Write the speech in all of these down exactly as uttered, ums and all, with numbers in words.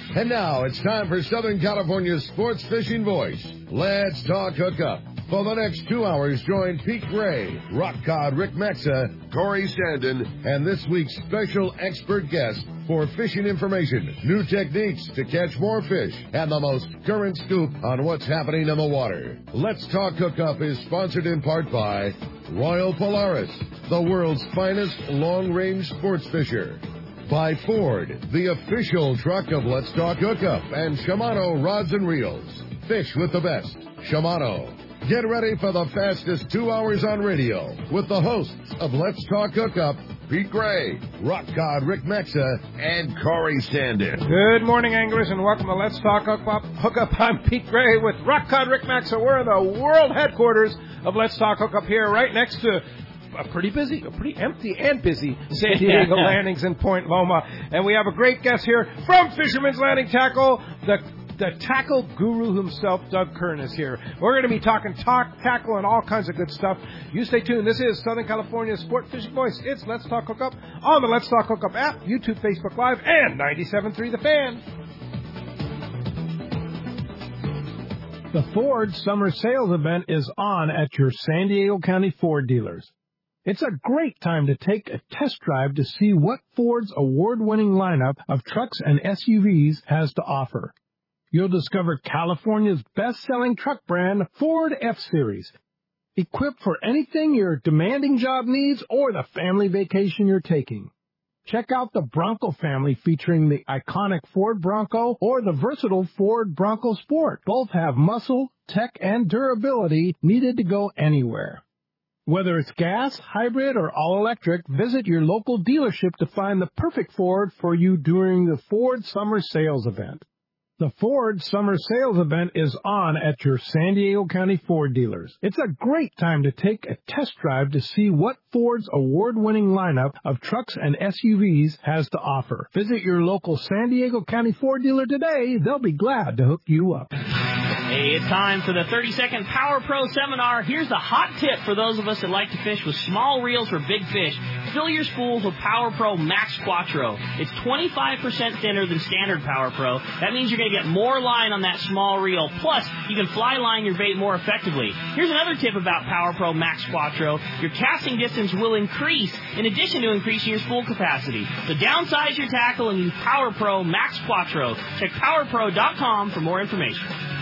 And now it's time for Southern California's sports fishing voice. Let's talk hookup. For the next two hours, join Pete Gray, Rock Cod Rick Maxa, Corey Sandin, and this week's special expert guest for fishing information, new techniques to catch more fish, and the most current scoop on what's happening in the water. Let's Talk Hookup is sponsored in part by Royal Polaris, the world's finest long-range sports fisher. By Ford, the official truck of Let's Talk Hookup, and Shimano Rods and Reels. Fish with the best. Shimano. Get ready for the fastest two hours on radio with the hosts of Let's Talk Hookup, Pete Gray, Rock Cod Rick Maxa, and Corey Sandin. Good morning, anglers, and welcome to Let's Talk Hookup. Hookup. I'm Pete Gray with Rock Cod Rick Maxa. We're in the world headquarters of Let's Talk Hookup here, right next to a pretty busy, a pretty empty and busy San Diego Landings in Point Loma. And we have a great guest here from Fisherman's Landing Tackle, the The tackle guru himself, Doug Kern, is here. We're going to be talking talk, tackle, and all kinds of good stuff. You stay tuned. This is Southern California's Sport Fishing Voice. It's Let's Talk Hookup on the Let's Talk Hookup app, YouTube, Facebook Live, and ninety-seven point three The Fan. The Ford Summer Sales Event is on at your San Diego County Ford dealers. It's a great time to take a test drive to see what Ford's award-winning lineup of trucks and S U Vs has to offer. You'll discover California's best-selling truck brand, Ford F-Series, equipped for anything your demanding job needs or the family vacation you're taking. Check out the Bronco family featuring the iconic Ford Bronco or the versatile Ford Bronco Sport. Both have muscle, tech, and durability needed to go anywhere. Whether it's gas, hybrid, or all-electric, visit your local dealership to find the perfect Ford for you during the Ford Summer Sales Event. The Ford Summer Sales Event is on at your San Diego County Ford dealers. It's a great time to take a test drive to see what Ford's award-winning lineup of trucks and S U Vs has to offer. Visit your local San Diego County Ford dealer today. They'll be glad to hook you up. Hey, it's time for the thirty-second Power Pro Seminar. Here's a hot tip for those of us that like to fish with small reels for big fish. Fill your spools with Power Pro Max Quattro. It's twenty-five percent thinner than standard Power Pro. That means you're going to get more line on that small reel. Plus, you can fly line your bait more effectively. Here's another tip about Power Pro Max Quattro. Your casting distance will increase in addition to increasing your spool capacity. So downsize your tackle and use Power Pro Max Quattro. Check power pro dot com for more information.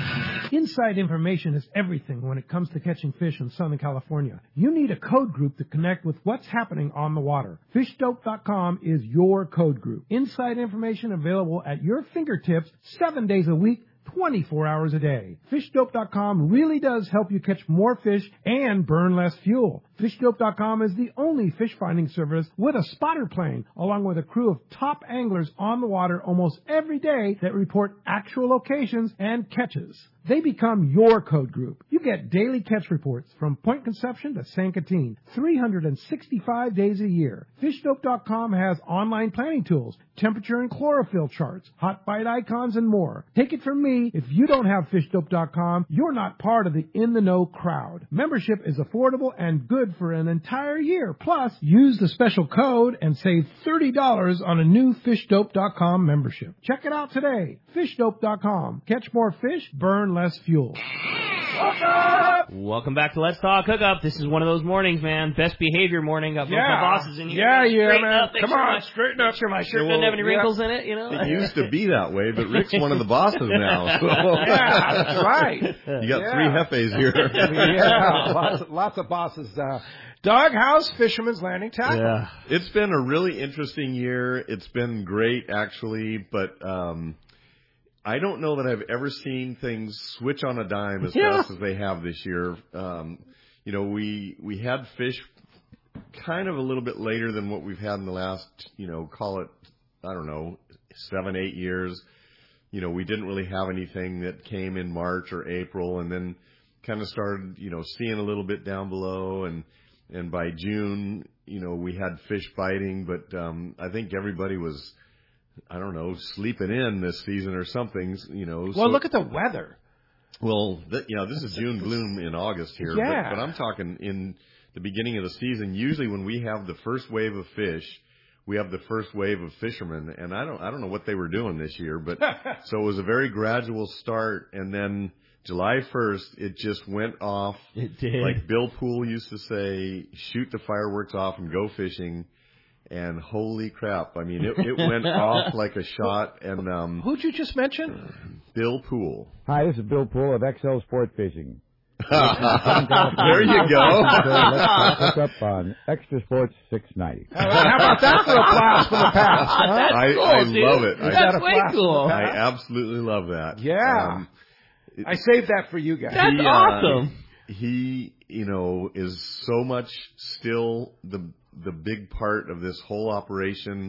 Inside information is everything when it comes to catching fish in Southern California. You need a code group to connect with what's happening on the water. fish dope dot com is your code group. Inside information available at your fingertips seven days a week, twenty-four hours a day. fish dope dot com really does help you catch more fish and burn less fuel. fish dope dot com is the only fish finding service with a spotter plane, along with a crew of top anglers on the water almost every day that report actual locations and catches. They become your code group. You get daily catch reports from Point Conception to San Quintin, three hundred sixty-five days a year. fish dope dot com has online planning tools, temperature and chlorophyll charts, hot bite icons, and more. Take it from me, if you don't have fish dope dot com, you're not part of the in-the-know crowd. Membership is affordable and good for an entire year. Plus, use the special code and save thirty dollars on a new fish dope dot com membership. Check it out today. fish dope dot com. Catch more fish, burn less fuel. Welcome back to Let's Talk Hookup. This is one of those mornings, man. Best behavior morning. Got both Yeah. my bosses in here. Yeah, yeah, Straighten man. up, make Come sure on, my- straighten up. Make sure my shirt Yeah, doesn't have any well, wrinkles in it, you know? It used to be that way, but Rick's one of the bosses now. So. Yeah, that's right. You got Yeah. three hefes here. Yeah, lots of, lots of bosses. Uh, Doug, how's Fisherman's Landing Tackle? Yeah. It's been a really interesting year. It's been great, actually, but um, I don't know that I've ever seen things switch on a dime as Yeah. fast as they have this year. Um, you know, we we had fish kind of a little bit later than what we've had in the last, you know, call it, I don't know, seven, eight years. You know, we didn't really have anything that came in March or April, and then kind of started, you know, seeing a little bit down below, and and by June, you know, we had fish biting, but um, I think everybody was, I don't know, sleeping in this season or something, you know. Well, so, look at the weather. Well, th- you know, this is June gloom in August here, Yeah. but, but I'm talking in the beginning of the season. Usually when we have the first wave of fish, we have the first wave of fishermen, and I don't I don't know what they were doing this year, but so it was a very gradual start, and then July first, it just went off. It did. Like Bill Poole used to say, shoot the fireworks off and go fishing. And holy crap, I mean, it, it went off like a shot. And um, Who'd you just mention? Bill Poole. Hi, this is Bill Poole of X L Sport Fishing. There you go. So let's hook up on Extra Sports six ninety. How about that for a blast from the past? Huh? That's I, cool, I dude. love it. I, That's way cool. I absolutely love that. Yeah. Um, I saved that for you guys. That's he, uh, awesome. He, you know, is so much still the the big part of this whole operation.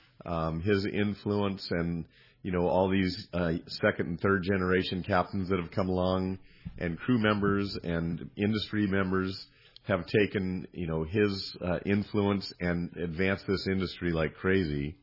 Um, his influence and, you know, all these uh, second and third generation captains that have come along and crew members and industry members have taken, you know, his uh, influence and advanced this industry like crazy.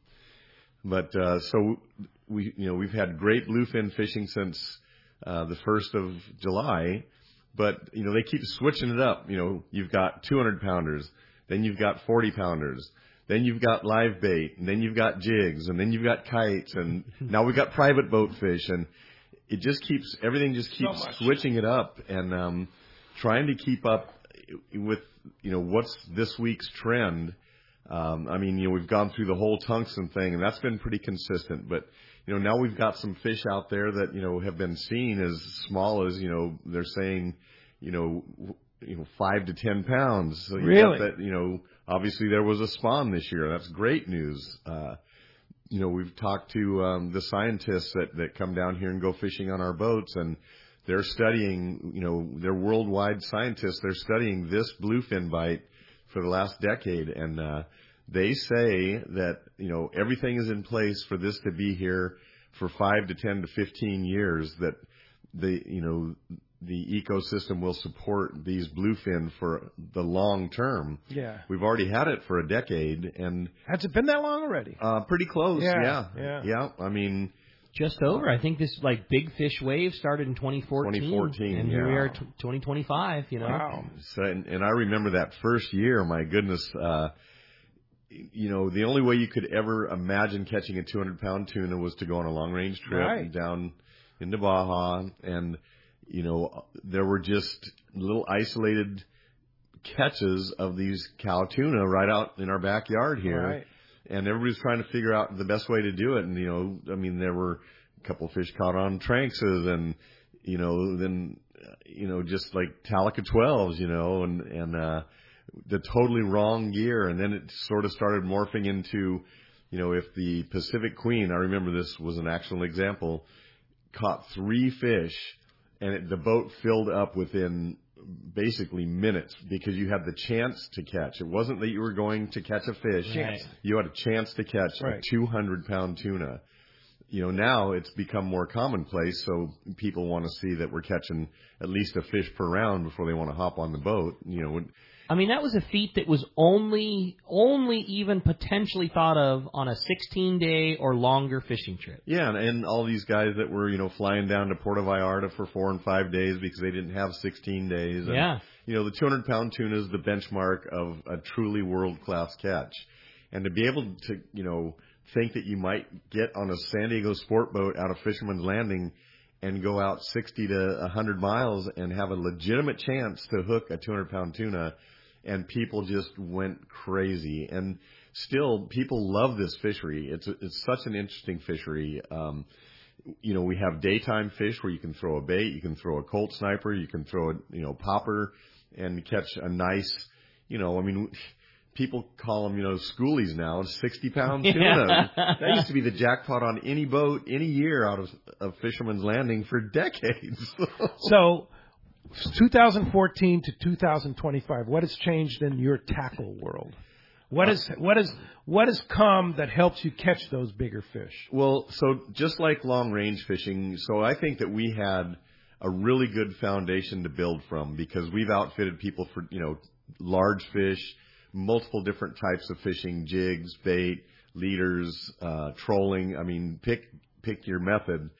But uh, so we, you know, we've had great bluefin fishing since uh, the first of July. But, you know, they keep switching it up. You know, you've got two hundred pounders, then you've got forty pounders, then you've got live bait, and then you've got jigs, and then you've got kites, and now we've got private boat fish, and it just keeps, everything just keeps So switching it up and um, trying to keep up with, you know, what's this week's trend. Um, I mean, you know, we've gone through the whole tungsten thing, and that's been pretty consistent, but you know, now we've got some fish out there that, you know, have been seen as small as, you know, they're saying, you know, you know, five to ten pounds. So you Really? got that, you know, obviously there was a spawn this year. That's great news. Uh, you know, we've talked to um, the scientists that, that come down here and go fishing on our boats, and they're studying, you know, they're worldwide scientists. They're studying this bluefin bite for the last decade, and uh, they say that, you know, everything is in place for this to be here for five to ten to fifteen years, that the, you know, the ecosystem will support these bluefin for the long term. Yeah. We've already had it for a decade, and Has it been that long already? uh, pretty close. Yeah, Yeah. yeah. Yeah. I mean, Just over. I think this like big fish wave started in twenty fourteen. twenty fourteen, and here we yeah. are, t- twenty twenty-five. You know. Wow. so, and, and I remember that first year. My goodness. Uh, you know, the only way you could ever imagine catching a two hundred pound tuna was to go on a long range trip Right. down into Baja, and you know, there were just little isolated catches of these cow tuna right out in our backyard here. Right. And everybody's trying to figure out the best way to do it. And, you know, I mean, there were a couple of fish caught on Tranxes and, you know, then, uh, you know, just like Talica twelves, you know, and, and, uh, the totally wrong gear. And then it sort of started morphing into, you know, if the Pacific Queen, I remember this was an actual example, caught three fish, and it, the boat filled up within basically minutes because you had the chance to catch. It wasn't that you were going to catch a fish. Right. You had a chance to catch Right. a two hundred pound tuna. You know, now it's become more commonplace, so people want to see that we're catching at least a fish per round before they want to hop on the boat. You know, I mean, that was a feat that was only, only even potentially thought of on a sixteen day or longer fishing trip. yeah, and, and all these guys that were, you know, flying down to Puerto Vallarta for four and five days because they didn't have sixteen days. And, Yeah. you know, the two hundred pound tuna is the benchmark of a truly world-class catch. And to be able to, you know, think that you might get on a San Diego sport boat out of Fisherman's Landing and go out sixty to one hundred miles and have a legitimate chance to hook a two hundred pound tuna, and people just went crazy. And still, people love this fishery. It's a, it's such an interesting fishery. Um, you know, we have daytime fish where you can throw a bait, you can throw a Colt sniper, you can throw a, you know, popper and catch a nice, you know, I mean, people call them, you know, schoolies now, sixty pound tuna. Yeah. That used to be the jackpot on any boat, any year out of, of Fisherman's Landing for decades. So, two thousand fourteen to two thousand twenty-five, what has changed in your tackle world? What is what is what has come that helps you catch those bigger fish? Well, so just like long range fishing, so I think that we had a really good foundation to build from because we've outfitted people for, you know, large fish, multiple different types of fishing, jigs, bait, leaders, uh, trolling. I mean, pick, pick your method.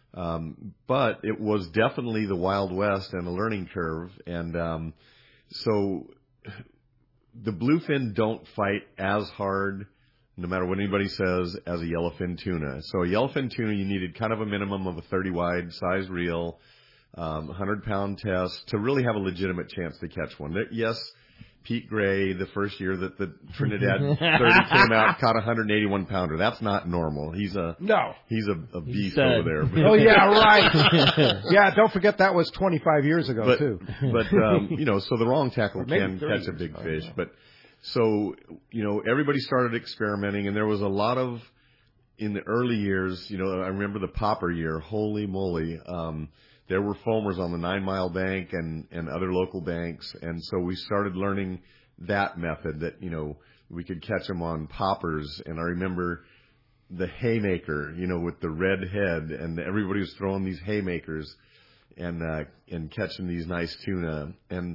Um, but it was definitely the Wild West and a learning curve. And, um, so the bluefin don't fight as hard no matter what anybody says, as a yellowfin tuna. So a yellowfin tuna, you needed kind of a minimum of a thirty wide size reel, um, one hundred pound test to really have a legitimate chance to catch one. There, yes, Pete Gray, the first year that the Trinidad thirty came out, caught a one hundred eighty-one pounder. That's not normal. He's a no. He's a, a beast said. over there. Oh yeah, right. Yeah, don't forget that was twenty-five years ago but, too. But um, you know, so the wrong tackle can thirty catch a big years. fish. Oh, yeah. But so you know, everybody started experimenting, and there was a lot of in the early years. You know, I remember the popper year. Holy moly! Um, There were foamers on the Nine Mile Bank and, and other local banks. And so we started learning that method that, you know, we could catch them on poppers. And I remember the haymaker, you know, with the red head, and everybody was throwing these haymakers and, uh, and catching these nice tuna. And,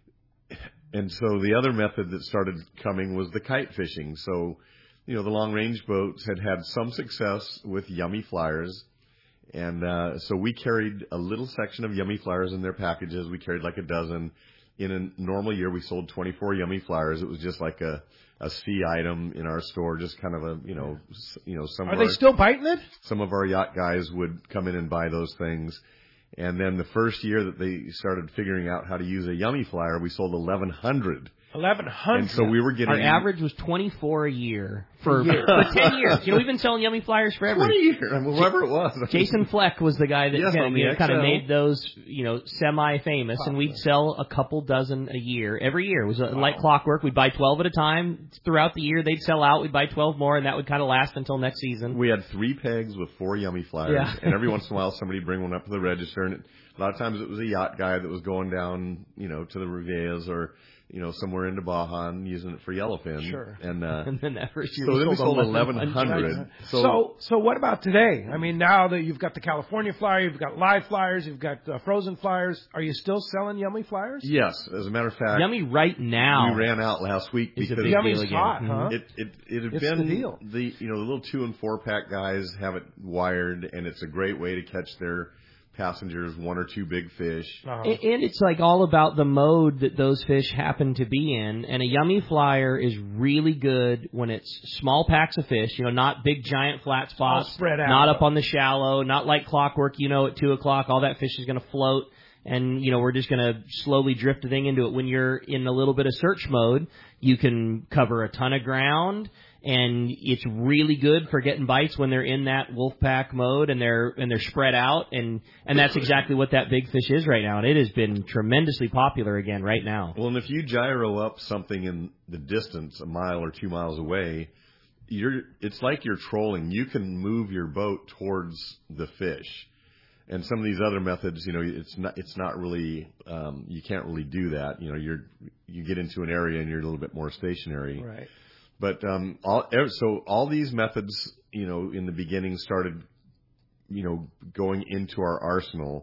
and so the other method that started coming was the kite fishing. So, you know, the long range boats had had some success with Yummy Flyers. And uh, so we carried a little section of Yummy Flyers in their packages. We carried like a dozen. In a normal year, we sold twenty-four Yummy Flyers. It was just like a, a C item in our store, just kind of a, you know, you know, some Are of they our, still biting it? some of our yacht guys would come in and buy those things. And then the first year that they started figuring out how to use a Yummy Flyer, we sold eleven hundred. eleven hundred. And so we were getting... Our average was twenty-four a year for, for ten years. You know, we've been selling Yummy Flyers forever. twenty years, I mean, whoever it was. Jason Fleck was the guy that Yes, kind, on of, the you know, kind of X L. made those, you know, semi-famous, and we'd sell a couple dozen a year. Every year. It was wow. like clockwork. We'd buy twelve at a time. Throughout the year, they'd sell out. We'd buy twelve more, and that would kind of last until next season. We had three pegs with four Yummy Flyers, Yeah. and every once in a while somebody would bring one up to the register, and it, a lot of times it was a yacht guy that was going down, you know, to the Riviera's or, you know, somewhere into Baja and using it for yellowfin. Sure. And, uh, And then that first year so we then we sold sold eleven eleven hundred. So, so, so what about today? I mean, now that you've got the California Flyer, you've got live flyers, you've got uh, frozen flyers. Are you still selling Yummy Flyers? Yes, as a matter of fact, Yummy right now. we ran out last week Is a because big Yummy's deal again. hot, Mhm. huh? It it it had It's been the deal. the you know the little two and four pack guys have it wired, and it's a great way to catch their passengers one or two big fish. Uh-huh. And, and it's like all about the mode that those fish happen to be in. And a Yummy Flyer is really good when it's small packs of fish, you know, not big giant flat spots, All spread out. not up on the shallow, not like clockwork, you know, at two o'clock, all that fish is going to float. And, you know, we're just going to slowly drift the thing into it. When you're in a little bit of search mode, you can cover a ton of ground. And it's really good for getting bites when they're in that wolf pack mode and they're and they're spread out, and and that's exactly what that big fish is right now. And it has been tremendously popular again right now. Well, and if you gyro up something in the distance, a mile or two miles away, you're it's like you're trolling. You can move your boat towards the fish. And some of these other methods, you know, it's not it's not really um, you can't really do that. You know, you're you get into an area and you're a little bit more stationary. Right. But um, all so all these methods, you know, in the beginning started, you know, going into our arsenal.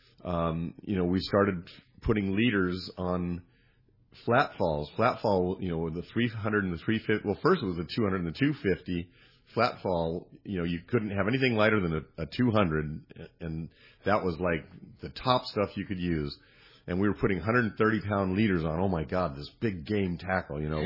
Um, you know, we started putting leaders on flat falls. Flat fall, you know, the three hundred and the three fifty. Well, first it was the two hundred and the two fifty. Flat fall, you know, you couldn't have anything lighter than a, a two hundred, and that was like the top stuff you could use. And we were putting one hundred thirty pound leaders on. Oh my God, this big game tackle, you know.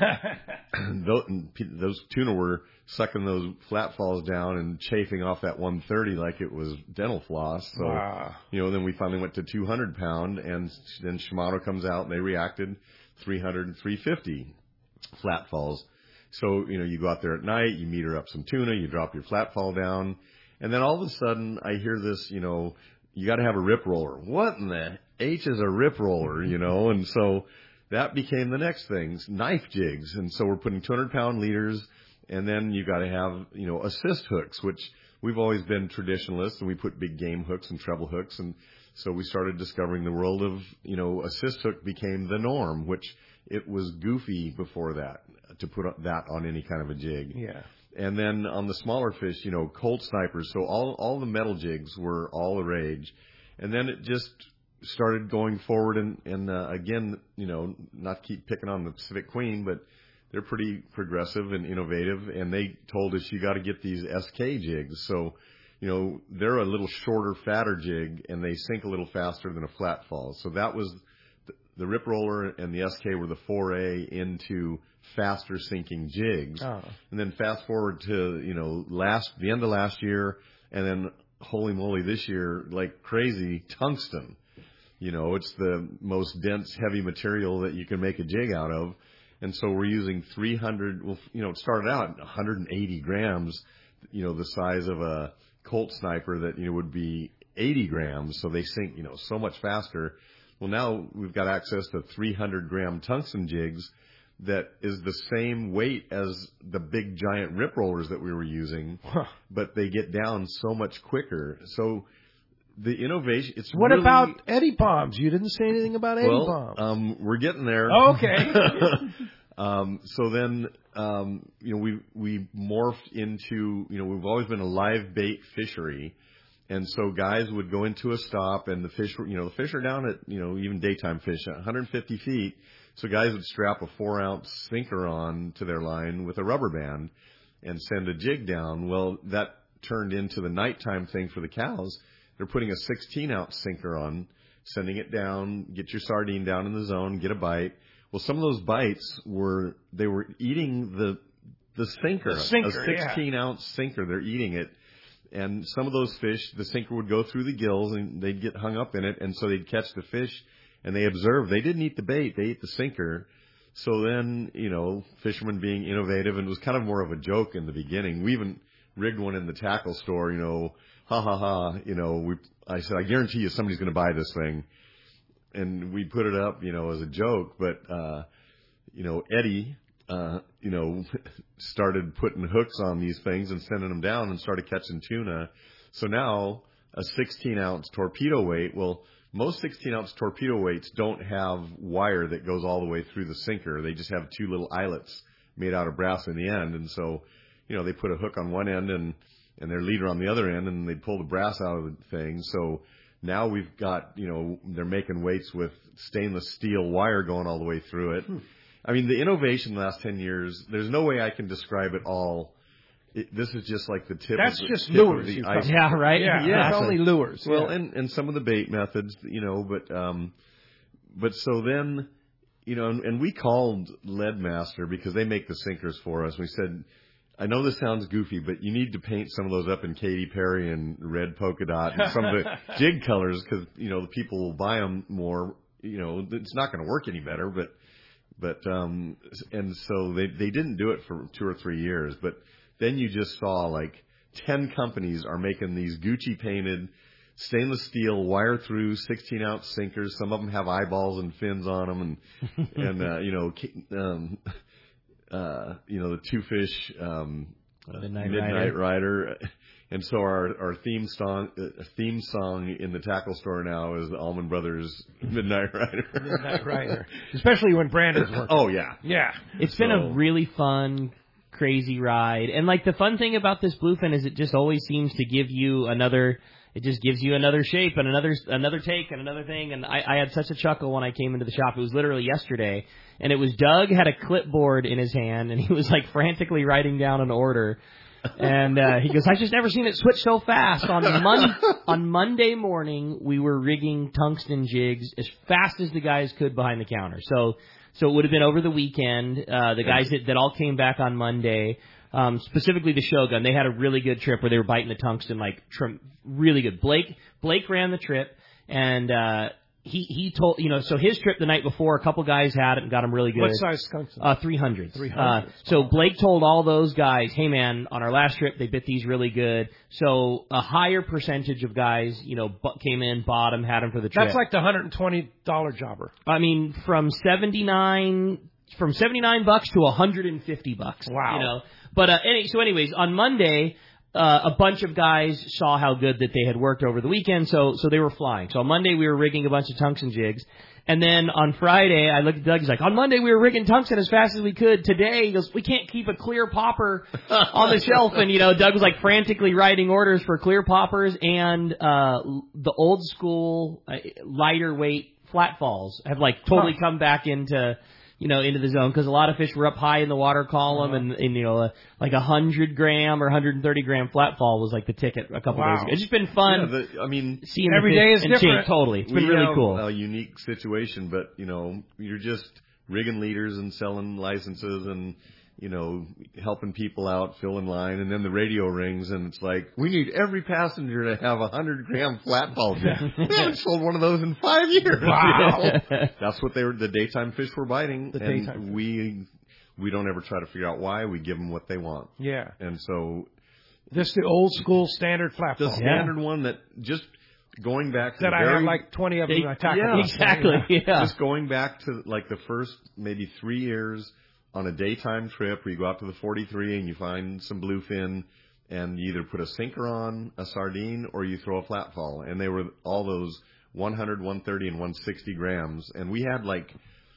Well, those, those tuna were sucking those flat falls down and chafing off that one thirty like it was dental floss. So, Wow. you know, then we finally went to two hundred pound, and then Shimano comes out and they reacted three hundred and three fifty flat falls. So, you know, you go out there at night, you meter up some tuna, you drop your flat fall down, and then all of a sudden I hear this, you know, you got to have a rip roller. What in the H is a rip roller, you know? And so that became the next thing, knife jigs. And so we're putting two hundred pound leaders, and then you got to have, you know, assist hooks, which we've always been traditionalists, and we put big game hooks and treble hooks. And so we started discovering the world of, you know, assist hook became the norm, which it was goofy before that to put that on any kind of a jig. Yeah. And then on the smaller fish, you know, Colt snipers. So all all the metal jigs were all the rage. And then it just started going forward. And, and uh, again, you know, not keep picking on the Pacific Queen, but they're pretty progressive and innovative. And they told us you got to get these S K jigs. So, you know, they're a little shorter, fatter jig, and they sink a little faster than a flat fall. So that was the Rip Roller and the S K were the foray into faster sinking jigs. Oh. And then fast forward to, you know, last, the end of last year, and then holy moly this year, like crazy, tungsten. You know, it's the most dense, heavy material that you can make a jig out of. And so we're using three hundred, well, you know, it started out at one hundred eighty grams, you know, the size of a Colt sniper that, you know, would be eighty grams. So they sink, you know, so much faster. Well, now we've got access to three hundred gram tungsten jigs that is the same weight as the big giant rip rollers that we were using, but they get down so much quicker. So the innovation, it's What really, about eddy bombs? You didn't say anything about eddy well, bombs. um, we're getting there. Okay. um, so then, um, you know, we, we morphed into, you know, we've always been a live bait fishery. And so guys would go into a stop and the fish were, you know, the fish are down at, you know, even daytime fish at one hundred fifty feet. So guys would strap a four ounce sinker on to their line with a rubber band and send a jig down. Well, that turned into the nighttime thing for the cows. They're putting a sixteen ounce sinker on, sending it down, get your sardine down in the zone, get a bite. Well, some of those bites were, they were eating the, the sinker, The sinker, a sixteen ounce sinker. They're eating it. And some of those fish, the sinker would go through the gills and they'd get hung up in it. And so they'd catch the fish and they observed. They didn't eat the bait. They ate the sinker. So then, you know, fishermen being innovative, and it was kind of more of a joke in the beginning. We even rigged one in the tackle store, you know, ha ha ha, you know, we, I said, I guarantee you somebody's going to buy this thing. And we put it up, you know, as a joke. But, uh, you know, Eddie, uh, you know, started putting hooks on these things and sending them down and started catching tuna. So now a sixteen ounce torpedo weight, well, most sixteen ounce torpedo weights don't have wire that goes all the way through the sinker. They just have two little eyelets made out of brass in the end. And so, you know, they put a hook on one end and, and their leader on the other end, and they pull the brass out of the thing. So now we've got, you know, they're making weights with stainless steel wire going all the way through it. Hmm. I mean, the innovation in the last ten years, there's no way I can describe it all. It, this is just like the tip That's of the, just tip lures. of the you iceberg. Yeah, right? Yeah, Yeah. it's only lures. Well, yeah. and, and some of the bait methods, you know, but, um, but so then, you know, and, and we called Leadmaster because they make the sinkers for us. We said, I know this sounds goofy, but you need to paint some of those up in Katy Perry and red polka dot and some of the jig colors because, you know, the people will buy them more. You know, it's not going to work any better, but, but, um, and so they, they didn't do it for two or three years, but then you just saw like ten companies are making these Gucci painted stainless steel wire through sixteen ounce sinkers. Some of them have eyeballs and fins on them and, and, uh, you know, um, uh, you know, the two fish, um, Midnight, Midnight Rider. Rider. And so our, our theme song, uh, theme song in the tackle store now is the Allman Brothers Midnight Rider. Midnight Rider. Especially when Brandon's working. Oh, yeah. Yeah. It's been So- a really fun, crazy ride. And, like, the fun thing about this bluefin is it just always seems to give you another, it just gives you another shape and another another take and another thing. And I, I had such a chuckle when I came into the shop. It was literally yesterday. And it was Doug had a clipboard in his hand, and he was, like, frantically writing down an order. And uh, he goes, I've just never seen it switch so fast. On Mon- on Monday morning, we were rigging tungsten jigs as fast as the guys could behind the counter. So so it would have been over the weekend. Uh, the guys that, that all came back on Monday, um, specifically the Shogun, they had a really good trip where they were biting the tungsten, like, trim- really good. Blake Blake ran the trip, and uh, he, he told, you know, so his trip the night before, a couple guys had it and got them really good. What size tungsten? Uh, three hundred. three Uh, hundred. so Blake told all those guys, hey man, on our last trip, they bit these really good. So a higher percentage of guys, you know, bu- came in, bought them, had them for the trip. That's like the one hundred twenty dollars jobber. I mean, from seventy-nine, from seventy-nine bucks to one hundred fifty bucks. Wow. You know, but, uh, any, so anyways, on Monday, Uh, a bunch of guys saw how good that they had worked over the weekend, so so they were flying. So on Monday we were rigging a bunch of tungsten jigs, and then on Friday I looked at Doug. He's like, on Monday we were rigging tungsten as fast as we could. Today he goes, we can't keep a clear popper on the shelf, and you know Doug was like frantically writing orders for clear poppers and uh, the old school uh, lighter weight flat falls have like totally come back into you know, into the zone because a lot of fish were up high in the water column, uh-huh. and, and you know, uh, like a hundred gram or one hundred thirty gram flatfall was like the ticket a couple wow. days ago. It's just been fun. Yeah, the, I mean, seeing every day is different. Change. Totally, it's we been really have cool. A unique situation, but you know, you're just rigging leaders and selling licenses and. You know, helping people out, fill in line, and then the radio rings, and it's like, we need every passenger to have a hundred gram flatball. We haven't sold one of those in five years. Wow. You know? That's what they were. The daytime fish were biting, the and daytime we we don't ever try to figure out why. We give them what they want. Yeah. And so, this the old school standard flatball. the standard yeah. one that just going back to that the I very, have like twenty of them. they, I tackle yeah, exactly. Yeah. Just going back to like the first maybe three years. On a daytime trip where you go out to the forty-three and you find some bluefin and you either put a sinker on a sardine or you throw a flatfall. And they were all those one hundred, one thirty, and one sixty grams. And we had like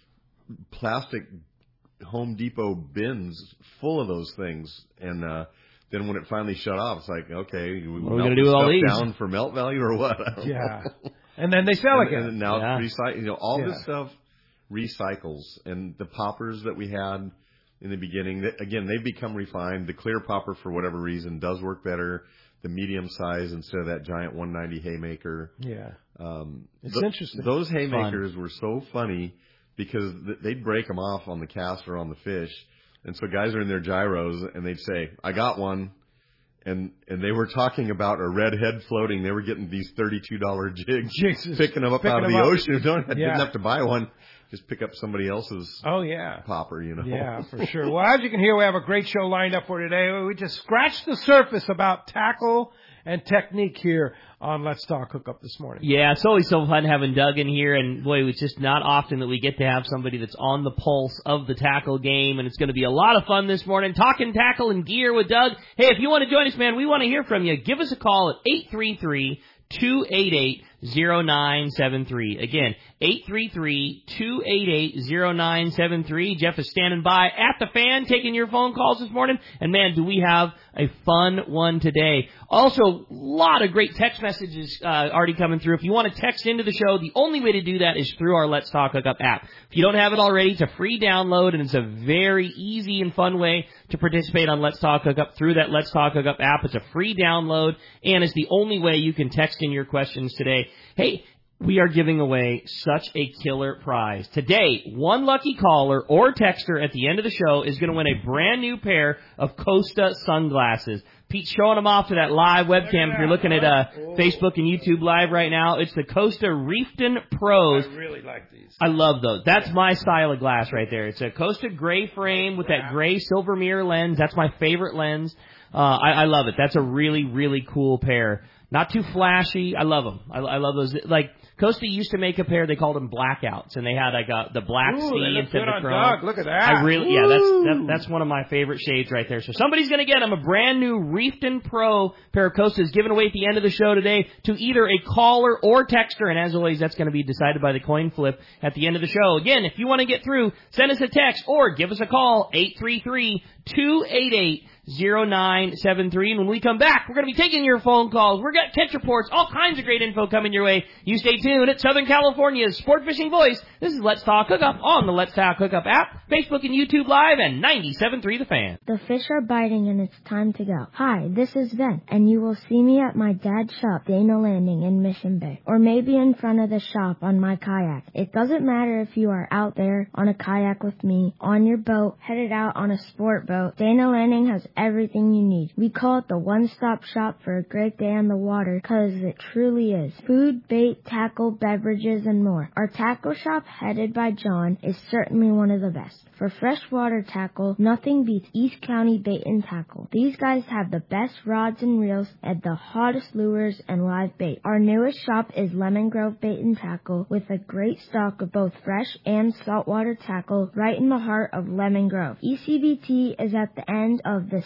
plastic Home Depot bins full of those things. And uh, then when it finally shut off, it's like, okay, we what are we going to do with all these? Down for melt value or what? Yeah. And then they sell and, again. And now yeah. it's recycled. You know, all yeah. this stuff recycles, and the poppers that we had in the beginning, again, they've become refined. The clear popper, for whatever reason, does work better. The medium size instead of that giant one ninety haymaker. Yeah, um, it's th- interesting. Those haymakers Fun. were so funny because th- they'd break them off on the cast or on the fish, and so guys are in their gyros and they'd say, "I got one." And and they were talking about a red head floating. They were getting these thirty-two dollar jigs, Jesus. picking them up Picking out of them the up. ocean. Don't Yeah. didn't have to buy one. Just pick up somebody else's oh yeah popper, you know. Yeah, for sure. Well, as you can hear, we have a great show lined up for today. We just scratched the surface about tackle and technique here on Let's Talk Hookup this morning. Yeah, it's always so fun having Doug in here, and boy, it's just not often that we get to have somebody that's on the pulse of the tackle game, and it's going to be a lot of fun this morning, talking tackle and gear with Doug. Hey, if you want to join us, man, we want to hear from you. Give us a call at eight three three, two eight eight, zero nine seven three. Again, eight three three, two eight eight, zero nine seven three. Jeff is standing by at the fan taking your phone calls this morning. And, man, do we have a fun one today. Also, a lot of great text messages uh, already coming through. If you want to text into the show, the only way to do that is through our Let's Talk Hookup app. If you don't have it already, it's a free download, and it's a very easy and fun way to participate on Let's Talk Hookup through that Let's Talk Hookup app. It's a free download, and it's the only way you can text in your questions today. Hey, we are giving away such a killer prize. Today, one lucky caller or texter at the end of the show is going to win a brand new pair of Costa sunglasses. Pete's showing them off to that live webcam. If you're looking at uh, Facebook and YouTube Live right now, it's the Costa Reefton Pros. I really like these. I love those. That's my style of glass right there. It's a Costa gray frame with that gray silver mirror lens. That's my favorite lens. Uh, I, I love it. That's a really, really cool pair. Not too flashy. I love them. I, I love those. Like, Costa used to make a pair, they called them blackouts, and they had like a, the black Ooh, C they look instead good of on chrome. Doug. Look at that. I really, yeah, that's that, that's one of my favorite shades right there. So somebody's going to get them a brand new Reefton Pro pair of Costas given away at the end of the show today to either a caller or texter, and as always, that's going to be decided by the coin flip at the end of the show. Again, if you want to get through, send us a text or give us a call, eight three three, two eight eight, zero nine seven three. And when we come back, we're going to be taking your phone calls. We're got catch reports, all kinds of great info coming your way. You stay tuned at Southern California's Sport Fishing Voice. This is Let's Talk Hookup on the Let's Talk Hookup app, Facebook and YouTube Live, and ninety-seven point three The Fan. The fish are biting and it's time to go. Hi, this is Ven, and you will see me at my dad's shop, Dana Landing in Mission Bay, or maybe in front of the shop on my kayak. It doesn't matter if you are out there on a kayak with me, on your boat, headed out on a sport boat. Dana Landing has everything you need. We call it the one-stop shop for a great day on the water, because it truly is. Food, bait, tackle, beverages, and more. Our tackle shop, headed by John, is certainly one of the best. For freshwater tackle, nothing beats East County Bait and Tackle. These guys have the best rods and reels and the hottest lures and live bait. Our newest shop is Lemon Grove Bait and Tackle, with a great stock of both fresh and saltwater tackle right in the heart of Lemon Grove. E C B T is at the end of the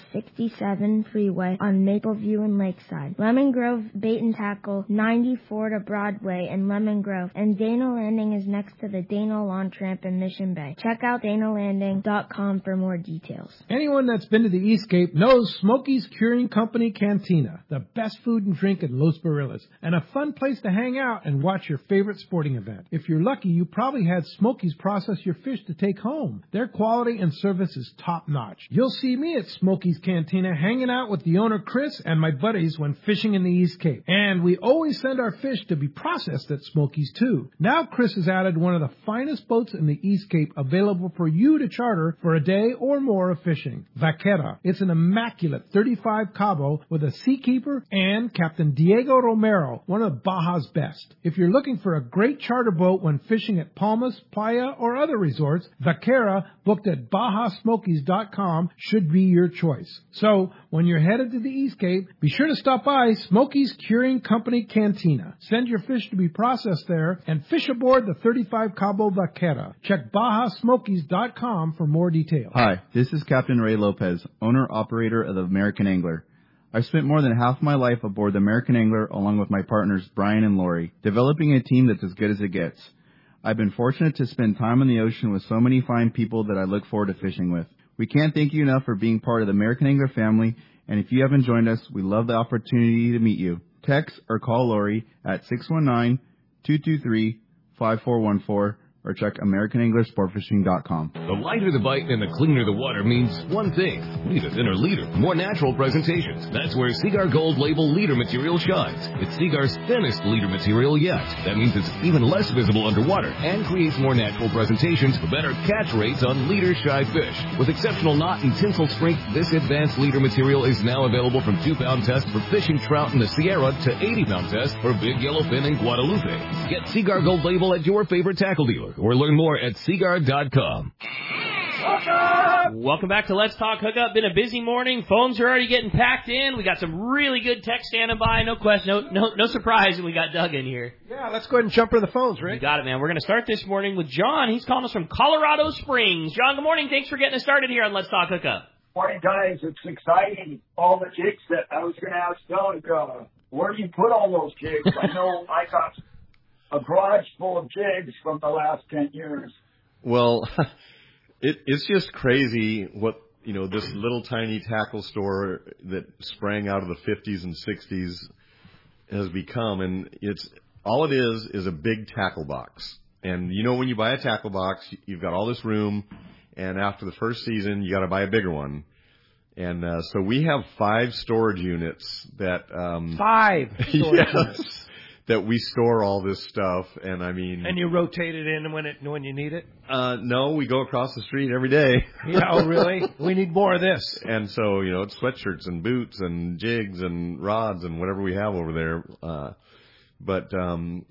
sixty-seven freeway on Mapleview and Lakeside. Lemon Grove Bait and Tackle, ninety-four to Broadway in Lemon Grove. And Dana Landing is next to the Dana Lawn Tramp in Mission Bay. Check out dana landing dot com for more details. Anyone that's been to the Eastcape knows Smokey's Curing Company Cantina, the best food and drink in Los Barillas, and a fun place to hang out and watch your favorite sporting event. If you're lucky, you probably had Smokey's process your fish to take home. Their quality and service is top-notch. You'll see me at Smokey's Cantina hanging out with the owner Chris and my buddies when fishing in the East Cape. And we always send our fish to be processed at Smokey's too. Now Chris has added one of the finest boats in the East Cape available for you to charter for a day or more of fishing. Vaquera. It's an immaculate thirty-five Cabo with a seakeeper and Captain Diego Romero, one of Baja's best. If you're looking for a great charter boat when fishing at Palmas, Playa, or other resorts, Vaquera, booked at baja smokies dot com, should be your choice. So, when you're headed to the East Cape, be sure to stop by Smokey's Curing Company Cantina. Send your fish to be processed there and fish aboard the thirty-five Cabo Vaquera. Check baja smokies dot com for more details. Hi, this is Captain Ray Lopez, owner-operator of the American Angler. I've spent more than half my life aboard the American Angler along with my partners Brian and Lori, developing a team that's as good as it gets. I've been fortunate to spend time on the ocean with so many fine people that I look forward to fishing with. We can't thank you enough for being part of the American Angler family, and if you haven't joined us, we love the opportunity to meet you. Text or call Lori at six one nine, two two three, five four one four or check American Angler Sport Fishing dot com. The lighter the bite and the cleaner the water means one thing. Need a thinner leader, more natural presentations. That's where Seaguar Gold Label leader material shines. It's Seaguar's thinnest leader material yet. That means it's even less visible underwater and creates more natural presentations for better catch rates on leader-shy fish. With exceptional knot and tinsel strength, this advanced leader material is now available from two pound test for fishing trout in the Sierra to eighty pound test for big yellowfin in Guadalupe. Get Seaguar Gold Label at your favorite tackle dealer, or learn more at seaguar dot com. Welcome back to Let's Talk Hookup. Been a busy morning. Phones are already getting packed in. We got some really good text standing by. No question, no, no, no surprise that we got Doug in here. Yeah, let's go ahead and jump to the phones, Rick. You got it, man. We're going to start this morning with John. He's calling us from Colorado Springs. John, good morning. Thanks for getting us started here on Let's Talk Hookup. Morning, guys. It's exciting. All the jigs that I was going to ask Doug, uh, where do you put all those jigs? I know I got a garage full of jigs from the last ten years. Well, it, it's just crazy what, you know, this little tiny tackle store that sprang out of the fifties and sixties has become. And it's all it is is a big tackle box. And, you know, when you buy a tackle box, you've got all this room. And after the first season, you got to buy a bigger one. And uh, so we have five storage units that... Um, five storage yes. units. That we store all this stuff, and I mean... And you rotate it in when it when you need it? Uh, no, we go across the street every day. Yeah, oh, really? We need more of this. And so, you know, it's sweatshirts and boots and jigs and rods and whatever we have over there. Uh, but, um,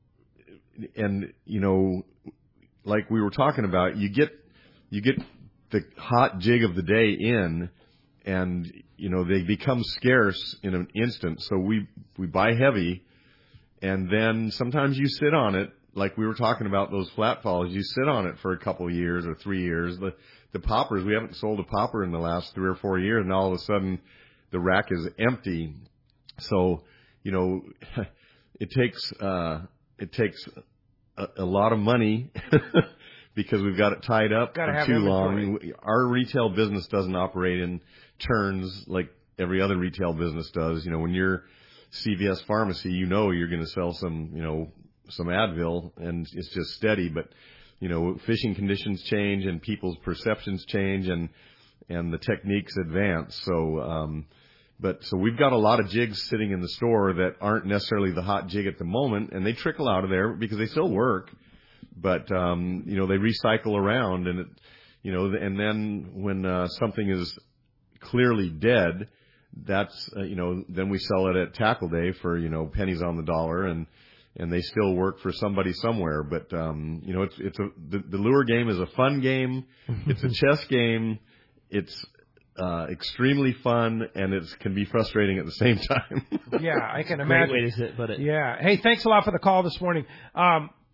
and, you know, like we were talking about, you get, you get the hot jig of the day in, and, you know, they become scarce in an instant. So we, we buy heavy. And then sometimes you sit on it, like we were talking about those flat falls, you sit on it for a couple of years or three years. The the poppers, we haven't sold a popper in the last three or four years, and all of a sudden the rack is empty. So, you know, it takes uh, it takes a, a lot of money because we've got it tied up Gotta for too long. Our retail business doesn't operate in turns like every other retail business does. You know, when you're C V S Pharmacy, you know you're going to sell some, you know, some Advil, and it's just steady. But, you know, fishing conditions change and people's perceptions change, and and the techniques advance. So, um, but so we've got a lot of jigs sitting in the store that aren't necessarily the hot jig at the moment, and they trickle out of there because they still work. But, um, you know, they recycle around, and, it, you know, and then when uh, something is clearly dead, that's, uh, you know, then we sell it at Tackle Day for, you know, pennies on the dollar, and, and they still work for somebody somewhere. But, um, you know, it's, it's a, the, the lure game is a fun game. It's a chess game. It's, uh, extremely fun, and it can be frustrating at the same time. Yeah, I can Great imagine. way to sit, put it. Yeah. Hey, thanks a lot for the call this morning. Um,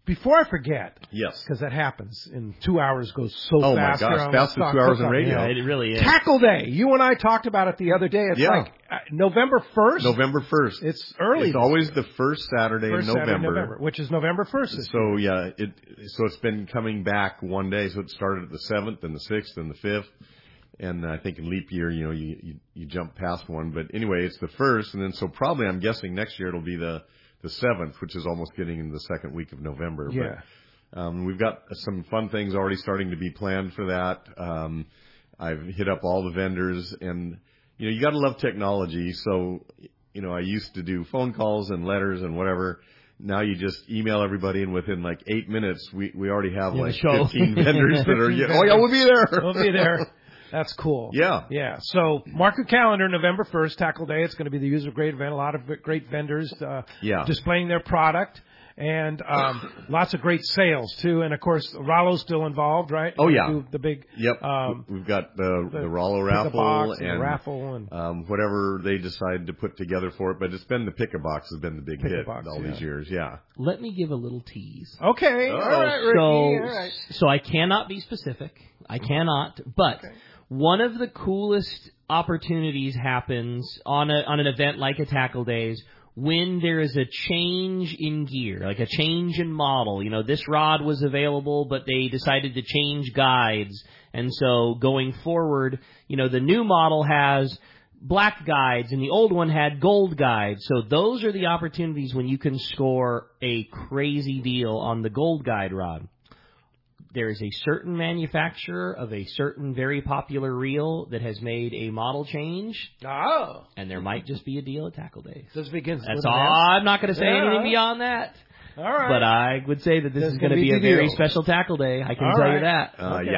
before I forget, yes, because that happens, and two hours goes so oh fast. Oh, my gosh, fast as two hours in radio. Yeah, it really is. Tackle Day. You and I talked about it the other day. It's yeah. like uh, November first? November first. It's early. It's always the first Saturday first in November. Saturday in November, which is November first. So, yeah, it so it's been coming back one day. So it started at the seventh and the sixth and the fifth. And I think in leap year, you know, you, you, you jump past one. But anyway, it's the first. And then so probably I'm guessing next year it'll be the, the seventh, which is almost getting into the second week of November. Yeah. But, um, we've got some fun things already starting to be planned for that. Um, I've hit up all the vendors, and, you know, you got to love technology. So, you know, I used to do phone calls and letters and whatever. Now you just email everybody, and within like eight minutes, we, we already have yeah, like show. fifteen vendors that are, yeah, oh yeah, we'll be there. We'll be there. That's cool. Yeah. Yeah. So mark your calendar, November first, Tackle Day. It's going to be the user grade event. A lot of great vendors uh, yeah. displaying their product. And um, lots of great sales, too. And, of course, Rollo's still involved, right? Oh, yeah. The big... Yep. Um, We've got the, the, the Rollo raffle, raffle box and, and, the raffle and um, whatever they decide to put together for it. But it's been the Pick-a-Box has been the big hit Pick-a-Box, all yeah. these years, yeah. Let me give a little tease. Okay. Oh. All right, Ricky. So, all right. so I cannot be specific. I cannot. But okay. one of the coolest opportunities happens on a on an event like a Tackle Days when there is a change in gear, like a change in model. You know, this rod was available, but they decided to change guides. And so going forward, you know, the new model has black guides and the old one had gold guides. So those are the opportunities when you can score a crazy deal on the gold guide rod. There is a certain manufacturer of a certain very popular reel that has made a model change. Oh. And there might just be a deal at Tackle Days. This begins That's with all. I'm not going to say yeah. anything beyond that. All right. But I would say that this There's is going to be, be a very deal. special Tackle Day. I can all tell right. you that. Uh, okay.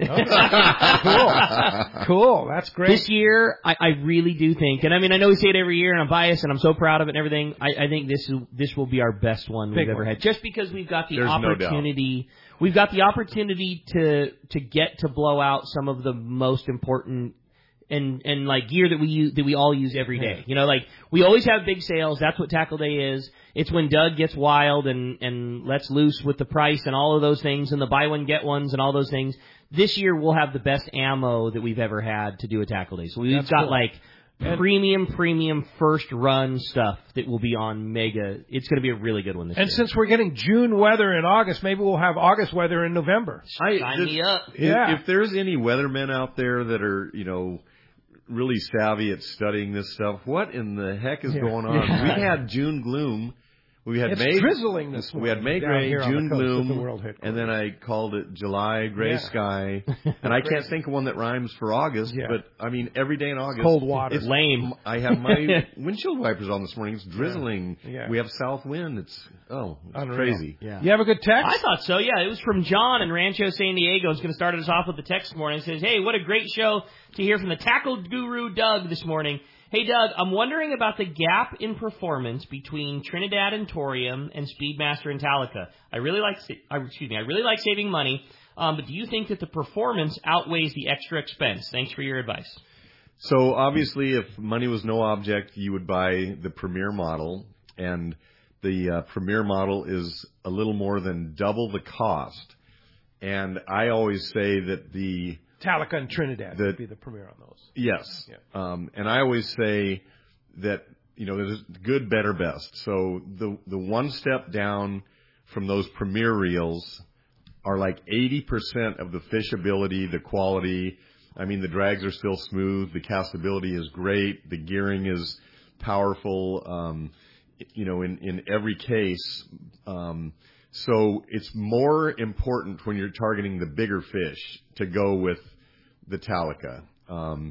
Yeah. Okay. Cool. Cool. That's great. This year, I, I really do think, and I mean, I know we say it every year, and I'm biased, and I'm so proud of it and everything. I, I think this is, this will be our best one Big we've ever one. had, just because we've got the There's opportunity. No we've got the opportunity to to get to blow out some of the most important and and like gear that we use, that we all use every day. Yeah. You know, like we always have big sales. That's what Tackle Day is. It's when Doug gets wild and and lets loose with the price and all of those things, and the buy one get ones and all those things. This year we'll have the best ammo that we've ever had to do a Tackle Day. So we've That's got cool. like And premium, premium first run stuff that will be on Mega. It's going to be a really good one this and year. since we're getting June weather in August, maybe we'll have August weather in November. I, Sign this, me up. If, Yeah. if there's any weathermen out there that are, you know, really savvy at studying this stuff, what in the heck is Yeah. going on? Yeah. We had June gloom. We had It's May drizzling this We had May down gray, here on June the coast at the gloom, World Headquarters. and then I called it July gray Yeah. sky. And I can't think of one that rhymes for August, Yeah. but I mean every day in August, cold water. It's Lame. I have my windshield wipers on this morning. It's drizzling. Yeah. We have south wind. It's oh, it's Unreal. crazy. Yeah. You have a good text? I thought so, yeah. It was from John in Rancho San Diego. He's going to start us off with the text this morning. It says, hey, what a great show to hear from the tackle guru Doug this morning. Hey, Doug, I'm wondering about the gap in performance between Trinidad and Torium and Speedmaster and Talica. I really like, uh, excuse me, I really like saving money, um, but do you think that the performance outweighs the extra expense? Thanks for your advice. So obviously, if money was no object, you would buy the Premier model, and the uh, Premier model is a little more than double the cost. And I always say that the Talica and Trinidad the, would be the premier on those. Yes. Yeah. Um, and I always say that, you know, there's good, better, best. So the the one step down from those Premier reels are like eighty percent of the fishability, the quality. I mean, the drags are still smooth. The castability is great. The gearing is powerful, um, you know, in, in every case. Um, so it's more important when you're targeting the bigger fish to go with the Talica. Um,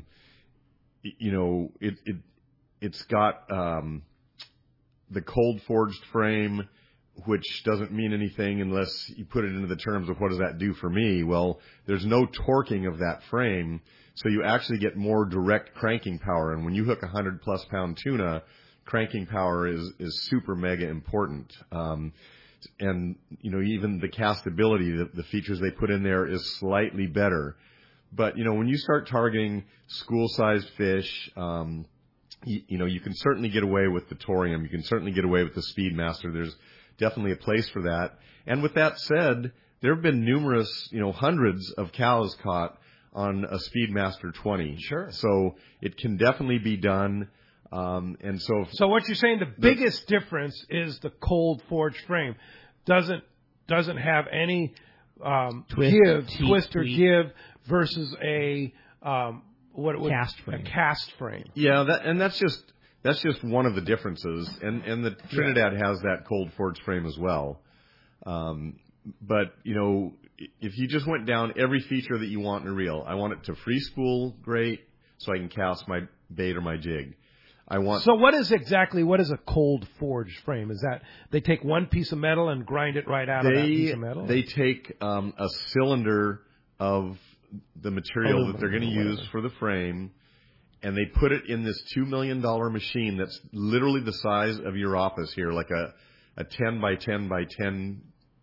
you know, it, it, it's got, um, the cold forged frame, which doesn't mean anything unless you put it into the terms of what does that do for me. Well, there's no torquing of that frame, so you actually get more direct cranking power. And when you hook a hundred plus pound tuna, cranking power is, is super mega important. Um, and, you know, even the castability, the, the features they put in there is slightly better. But, you know, when you start targeting school-sized fish, um, you, you know, you can certainly get away with the Torium. You can certainly get away with the Speedmaster. There's definitely a place for that. And with that said, there have been numerous, you know, hundreds of cows caught on a Speedmaster twenty. Sure. So it can definitely be done. Um, and so, so what you're saying, the, the biggest difference is the cold forged frame doesn't doesn't have any um, twist, give, teeth, twist or tweet. give versus a um, what would cast frame. A cast frame. Yeah, that, and that's just that's just one of the differences. And and the Trinidad yeah. has that cold forged frame as well. Um, but you know, if you just went down every feature that you want in a reel, I want it to free spool, great, so I can cast my bait or my jig. I want. So what is exactly what is a cold forged frame? Is that they take one piece of metal and grind it right out they, of that piece of metal? They take um, a cylinder of the material Aluminum that they're going to use for the frame, and they put it in this two million dollar machine that's literally the size of your office here, like a a ten by ten by ten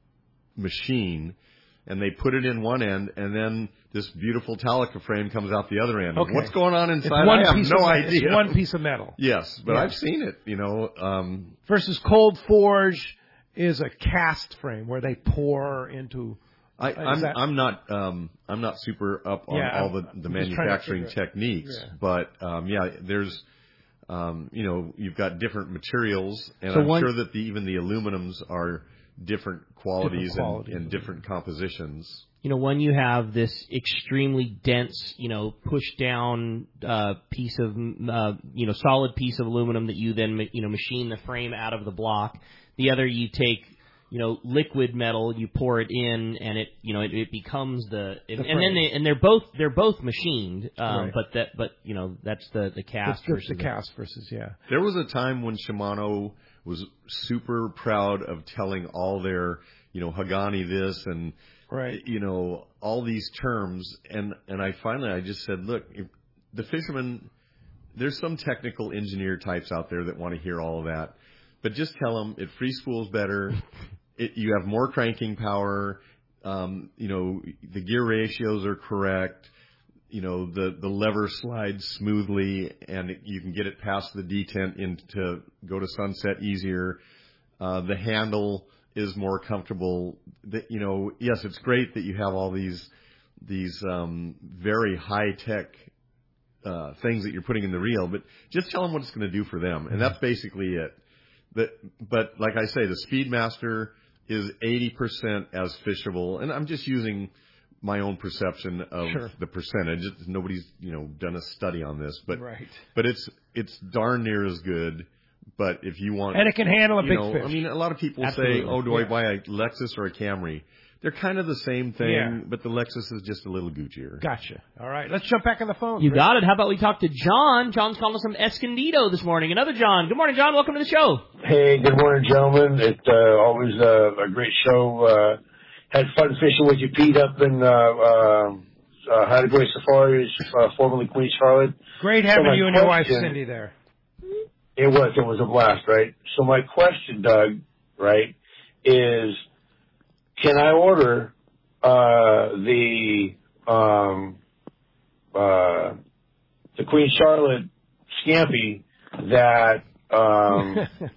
machine, and they put it in one end, and then this beautiful Talica frame comes out the other end. Okay. What's going on inside? It's one I have piece no of, idea. It's one piece of metal. Yes, but yeah. I've seen it, you know. Um, Versus cold forge is a cast frame where they pour into. I, I'm, that, I'm not um, I'm not super up on yeah, all the, the manufacturing techniques, yeah. but um, yeah, there's um, you know, you've got different materials, and so I'm one, sure that the, even the aluminums are different qualities, different qualities and, and different compositions. You know, when you have this extremely dense, you know, push down uh, piece of, uh, you know, solid piece of aluminum that you then, you know, machine the frame out of the block. The other, you take, you know, liquid metal, you pour it in, and it, you know, it, it becomes the, it, the and then they, and they're both, they're both machined, um, right. but that, but you know, that's the the cast it's versus the cast versus yeah. There was a time when Shimano was super proud of telling all their, you know, Hagani this and. Right. You know, all these terms, and, and I finally, I just said, look, if the fishermen, there's some technical engineer types out there that want to hear all of that, but just tell them it free spools better, it, you have more cranking power, um, you know, the gear ratios are correct, you know, the, the lever slides smoothly, and you can get it past the detent in to go to sunset easier, uh, the handle is more comfortable. That, you know, yes, it's great that you have all these these um, very high tech uh, things that you're putting in the reel, but just tell them what it's going to do for them, and that's basically it. But but like I say, the Speedmaster is eighty percent as fishable, and I'm just using my own perception of sure. the percentage. Nobody's you know done a study on this, but right. but it's it's darn near as good. But if you want... And it can handle a big know, fish. I mean, a lot of people Absolutely. say, oh, do yeah. I buy a Lexus or a Camry? They're kind of the same thing, yeah. but the Lexus is just a little Guccier. Gotcha. All right, let's jump back on the phone. You Rick. got it. How about we talk to John? John's calling us from Escondido this morning. Another John. Good morning, John. Welcome to the show. Hey, good morning, gentlemen. It's uh, always uh, a great show. Uh, had fun fishing with you, Pete, up in uh, uh, uh, Haida Gwaii Safaris, uh, formerly Queen Charlotte. Great having so you and your wife, question, Cindy, there. It was. It was a blast, right? So my question, Doug, right, is can I order uh, the um, uh, the Queen Charlotte Scampi that um,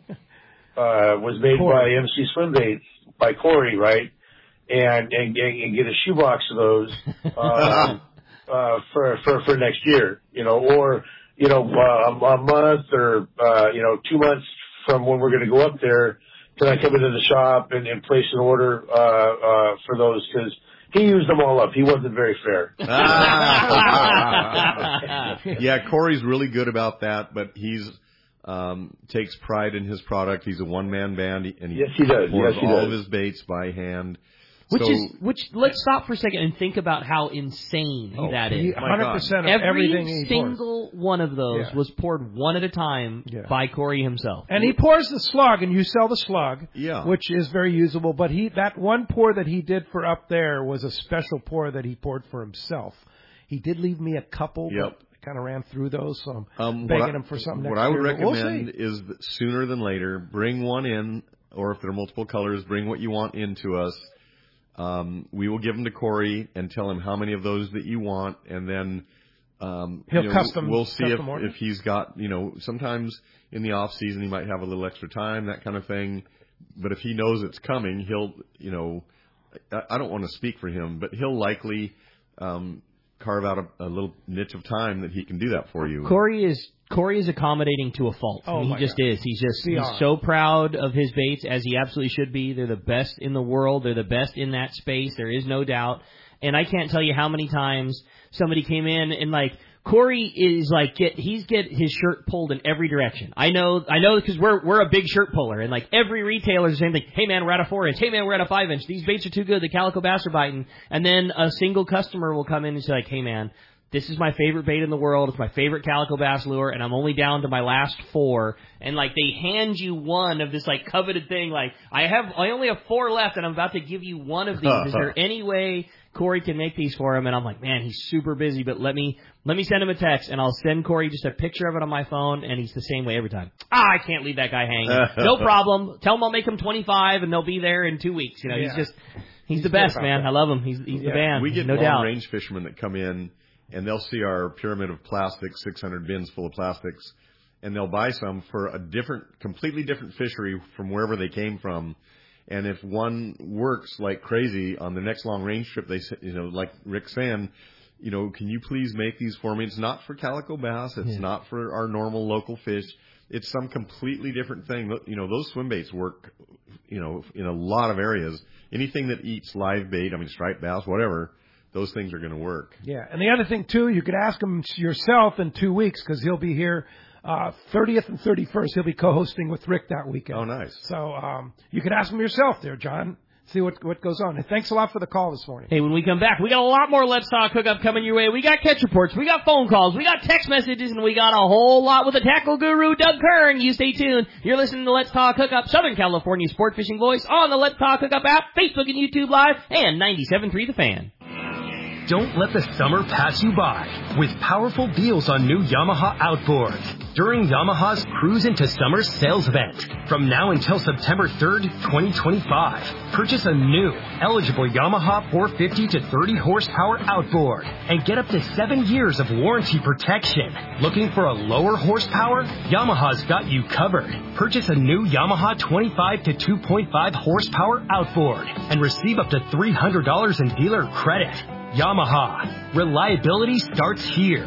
uh, was made Corey. by M C Swimbaits by Corey, right? And, and and get a shoebox of those um, uh, for for for next year, you know, or you know, uh, a month or, uh, you know, two months from when we're going to go up there, can I come into the shop and, and place an order, uh, uh, for those? Cause he used them all up. He wasn't very fair. Yeah, Corey's really good about that, but he's, um, takes pride in his product. He's a one-man band, and he, yes, he does. pours Yes, he all does. of his baits by hand. Which so, is which. Let's stop for a second and think about how insane oh, that is. one hundred percent of Every everything he single pours. one of those yeah. was poured one at a time yeah. by Corey himself. And he pours the slug, and you sell the slug, yeah. which is very usable. But he that one pour that he did for up there was a special pour that he poured for himself. He did leave me a couple, yep. but I kind of ran through those, so I'm um, begging I, him for something What next I would year, recommend we'll is that sooner than later, bring one in, or if there are multiple colors, bring what you want into us. Um, we will give them to Corey and tell him how many of those that you want, and then Um, He'll you know, custom. We'll see if, order. if he's got, you know, sometimes in the off season he might have a little extra time, that kind of thing. But if he knows it's coming, he'll, you know, I, I don't want to speak for him, but he'll likely um, carve out a, a little niche of time that he can do that for you. Corey is Corey is accommodating to a fault. Oh, he my just God. is. He's just Beyond. he's so proud of his baits, as he absolutely should be. They're the best in the world. They're the best in that space. There is no doubt. And I can't tell you how many times somebody came in and like, Corey is like, get he's get his shirt pulled in every direction. I know, I know, because we're we're a big shirt puller, and like every retailer is the same thing. Hey man, we're at a four inch. Hey man, we're at a five inch. These baits are too good. The calico bass are biting. And then a single customer will come in and say like, hey man, this is my favorite bait in the world. It's my favorite calico bass lure, and I'm only down to my last four. And like they hand you one of this like coveted thing. Like I have, I only have four left, and I'm about to give you one of these. Is there any way Corey can make these for him? And I'm like, man, he's super busy, but let me let me send him a text, and I'll send Corey just a picture of it on my phone, and he's the same way every time. Ah, I can't leave that guy hanging. No problem. Tell him I'll make him twenty-five, and they'll be there in two weeks. You know, Yeah. he's just he's, He's the best, man. that. I love him. He's he's Yeah. the man. We get no long doubt. range fishermen that come in, and they'll see our pyramid of plastics, six hundred bins full of plastics, and they'll buy some for a different, completely different fishery from wherever they came from. And if one works like crazy on the next long range trip, they say, you know, like Rick saying, you know, can you please make these for me? It's not for calico bass. It's Yeah. not for our normal local fish. It's some completely different thing. You know, those swim baits work, you know, in a lot of areas. Anything that eats live bait, I mean, striped bass, whatever, those things are going to work. Yeah, and the other thing, too, you could ask him yourself in two weeks because he'll be here uh, thirtieth and thirty-first. He'll be co-hosting with Rick that weekend. Oh, nice. So um, you could ask him yourself there, John. See what what goes on. And thanks a lot for the call this morning. Hey, when we come back, we got a lot more Let's Talk Hookup coming your way. We got catch reports, we got phone calls, we got text messages, and we got a whole lot with the tackle guru, Doug Kern. You stay tuned. You're listening to Let's Talk Hookup, Southern California sport fishing voice on the Let's Talk Hookup app, Facebook and YouTube Live, and ninety-seven point three The Fan. Don't let the summer pass you by with powerful deals on new Yamaha outboards during Yamaha's Cruise into Summer sales event. From now until September third, twenty twenty-five, purchase a new, eligible Yamaha four fifty to thirty horsepower outboard and get up to seven years of warranty protection. Looking for a lower horsepower? Yamaha's got you covered. Purchase a new Yamaha twenty-five to two point five horsepower outboard and receive up to three hundred dollars in dealer credit. Yamaha. Reliability starts here.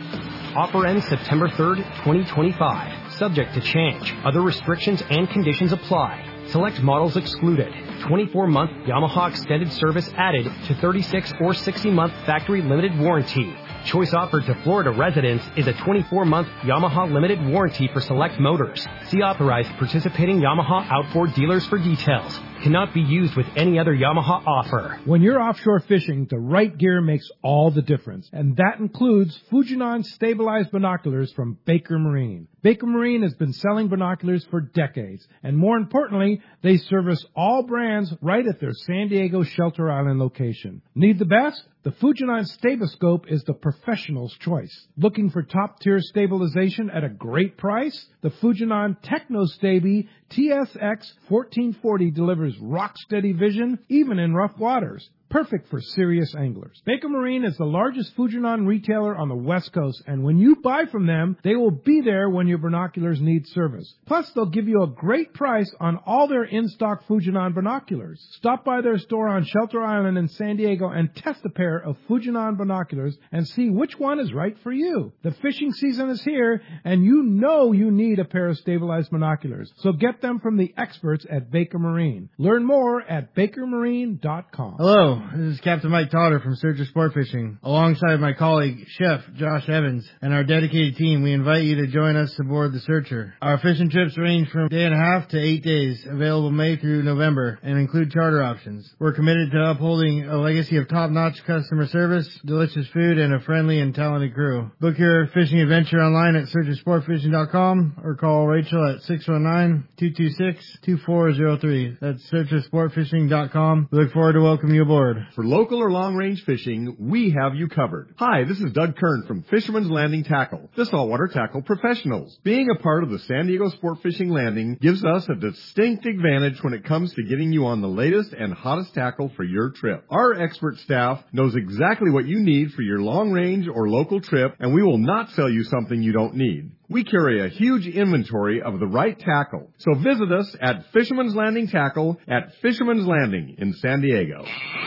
Offer ends September third, twenty twenty-five. Subject to change. Other restrictions and conditions apply. Select models excluded. twenty-four month Yamaha extended service added to thirty-six or sixty month factory limited warranty. Choice offered to Florida residents is a twenty-four month Yamaha limited warranty for select motors. See authorized participating Yamaha outboard dealers for details. Cannot be used with any other Yamaha offer. When you're offshore fishing, the right gear makes all the difference, and that includes Fujinon stabilized binoculars from Baker Marine. Baker Marine has been selling binoculars for decades, and more importantly, they service all brands right at their San Diego Shelter Island location. Need the best? The Fujinon Staboscope is the professional's choice. Looking for top-tier stabilization at a great price? The Fujinon Technostabi T S X fourteen forty delivers rock-steady vision even in rough waters. Perfect for serious anglers. Baker Marine is the largest Fujinon retailer on the West Coast, and when you buy from them, they will be there when your binoculars need service. Plus, they'll give you a great price on all their in-stock Fujinon binoculars. Stop by their store on Shelter Island in San Diego and test a pair of Fujinon binoculars and see which one is right for you. The fishing season is here, and you know you need a pair of stabilized binoculars. So get them from the experts at Baker Marine. Learn more at baker marine dot com. Hello. This is Captain Mike Totter from Searcher Sport Fishing. Alongside my colleague, Chef Josh Evans, and our dedicated team, we invite you to join us aboard the Searcher. Our fishing trips range from a day and a half to eight days, available May through November, and include charter options. We're committed to upholding a legacy of top-notch customer service, delicious food, and a friendly and talented crew. Book your fishing adventure online at searcher sport fishing dot com or call Rachel at six one nine, two two six, two four zero three. That's searcher sport fishing dot com. We look forward to welcoming you aboard. aboard. For local or long-range fishing, we have you covered. Hi, this is Doug Kern from Fisherman's Landing Tackle, the saltwater tackle professionals. Being a part of the San Diego Sport Fishing Landing gives us a distinct advantage when it comes to getting you on the latest and hottest tackle for your trip. Our expert staff knows exactly what you need for your long-range or local trip, and we will not sell you something you don't need. We carry a huge inventory of the right tackle. So visit us at Fisherman's Landing Tackle at Fisherman's Landing in San Diego.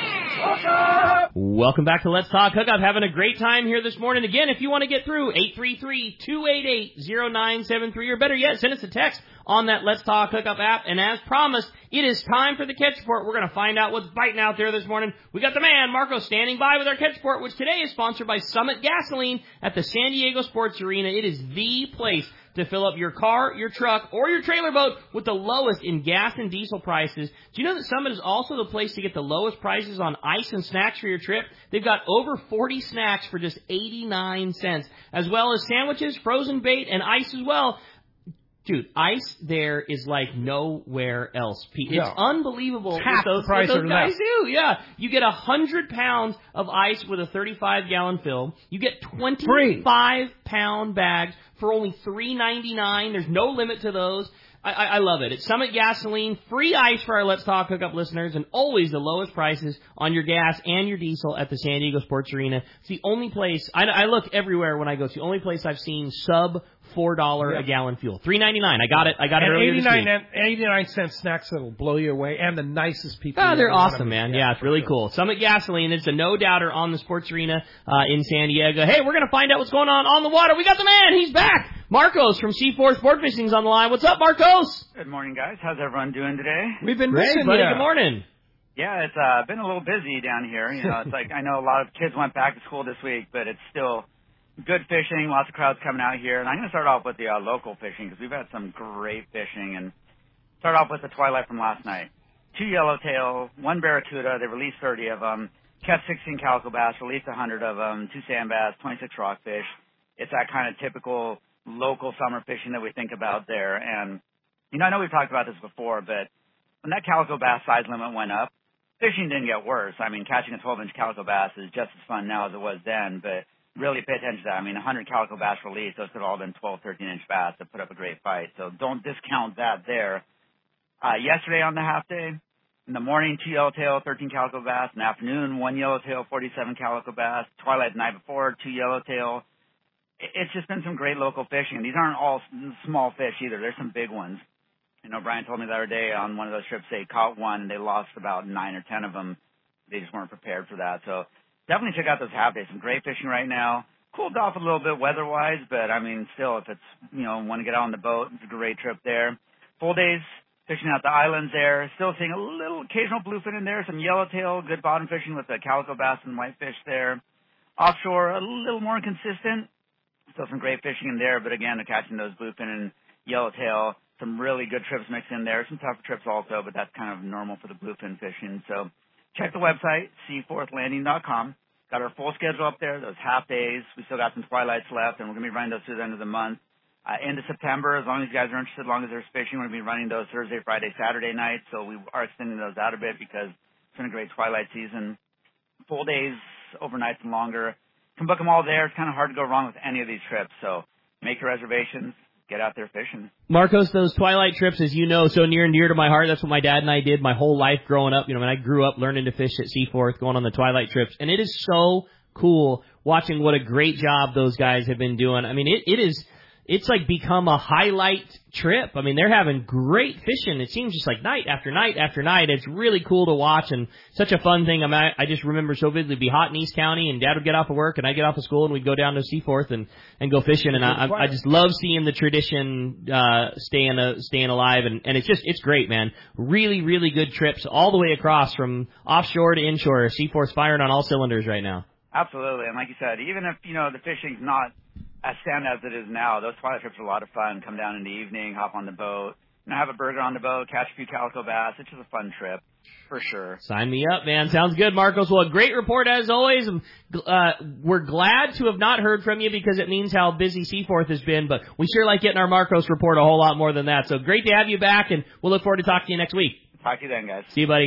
Welcome back to Let's Talk Hookup. Having a great time here this morning. Again, if you want to get through, eight three three, two eight eight, zero nine seven three, or better yet, send us a text on that Let's Talk Hookup app. And as promised, it is time for the catch report. We're going to find out what's biting out there this morning. We got the man, Marco, standing by with our catch report, which today is sponsored by Summit Gasoline at the San Diego Sports Arena. It is the place to fill up your car, your truck, or your trailer boat with the lowest in gas and diesel prices. Do you know that Summit is also the place to get the lowest prices on ice and snacks for your trip? They've got over forty snacks for just eighty-nine cents, as well as sandwiches, frozen bait, and ice as well. Dude, ice there is like nowhere else. It's yeah. unbelievable Half what those, the price what those guys that. do. Yeah, you get one hundred pounds of ice with a thirty-five gallon fill. You get twenty-five pound bags for only three ninety-nine. There's no limit to those. I, I, I love it. It's Summit Gasoline, free ice for our Let's Talk Hookup listeners, and always the lowest prices on your gas and your diesel at the San Diego Sports Arena. It's the only place, I, I look everywhere when I go. It's the only place I've seen sub four dollars yeah. a gallon fuel. three ninety-nine. I got it. I got and it earlier this week. eighty-nine cent snacks that'll blow you away, and the nicest people. Oh, they're awesome, man. Yeah, it's really cool. Summit Gasoline. It's a no-doubter on the sports arena uh, in San Diego. Hey, we're going to find out what's going on on the water. We got the man. He's back. Marcos from C four Sport Fishing's on the line. What's up, Marcos? Good morning, guys. How's everyone doing today? We've been Great, missing buddy. you. Good morning. Yeah, it's uh, been a little busy down here. You know, it's like I know a lot of kids went back to school this week, but it's still good fishing. Lots of crowds coming out here, and I'm going to start off with the uh, local fishing because we've had some great fishing. And start off with the twilight from last night. Two yellowtail, one barracuda. They released thirty of them. Kept sixteen calico bass, released one hundred of them. Two sand bass, twenty-six rockfish. It's that kind of typical local summer fishing that we think about there. And, you know, I know we've talked about this before, but when that calico bass size limit went up, fishing didn't get worse. I mean, catching a twelve inch calico bass is just as fun now as it was then, but really pay attention to that. I mean, one hundred calico bass released, those could have all been twelve, thirteen inch bass that put up a great fight. So don't discount that there. Uh, yesterday on the half day, in the morning, two yellowtail, thirteen calico bass. In the afternoon, one yellowtail, forty-seven calico bass. Twilight the night before, two yellowtail. It's just been some great local fishing. These aren't all small fish either. There's some big ones. You know, Brian told me the other day on one of those trips they caught one and they lost about nine or ten of them. They just weren't prepared for that. So definitely check out those half days. Some great fishing right now. Cooled off a little bit weather-wise, but, I mean, still, if it's, you know, want to get out on the boat, it's a great trip there. Full days fishing out the islands there. Still seeing a little occasional bluefin in there, some yellowtail, good bottom fishing with the calico bass and whitefish there. Offshore, a little more consistent. Still some great fishing in there, but again, catching those bluefin and yellowtail. Some really good trips mixed in there. Some tougher trips also, but that's kind of normal for the bluefin fishing. So check the website, sea fourth landing dot com. Got our full schedule up there, those half days. We still got some twilights left, and we're going to be running those through the end of the month. Uh, end of September, as long as you guys are interested, as long as there's fishing, we're going to be running those Thursday, Friday, Saturday nights. So we are extending those out a bit because it's been a great twilight season. Full days, overnights, and longer. Can book them all there. It's kind of hard to go wrong with any of these trips. So make your reservations. Get out there fishing. Marcos, those twilight trips, as you know, so near and dear to my heart. That's what my dad and I did my whole life growing up. You know, when I grew up learning to fish at Seaforth, going on the twilight trips. And it is so cool watching what a great job those guys have been doing. I mean, it, it is... It's like become a highlight trip. I mean, they're having great fishing. It seems just like night after night after night. It's really cool to watch and such a fun thing. I mean, I, I just remember so vividly it'd be hot in East County and Dad would get off of work and I'd get off of school and we'd go down to Seaforth and, and go fishing. And I, I, I just love seeing the tradition, uh, staying, uh, staying alive. And, and it's just, it's great, man. Really, really good trips all the way across from offshore to inshore. Seaforth's firing on all cylinders right now. Absolutely. And like you said, even if, you know, the fishing's not as stand as it is now, those twilight trips are a lot of fun. Come down in the evening, hop on the boat, you know, have a burger on the boat, catch a few calico bass. It's just a fun trip, for sure. Sign me up, man. Sounds good, Marcos. Well, a great report as always. Uh, we're glad to have not heard from you because it means how busy Seaforth has been, but we sure like getting our Marcos report a whole lot more than that. So great to have you back, and we'll look forward to talking to you next week. Talk to you then, guys. See you, buddy.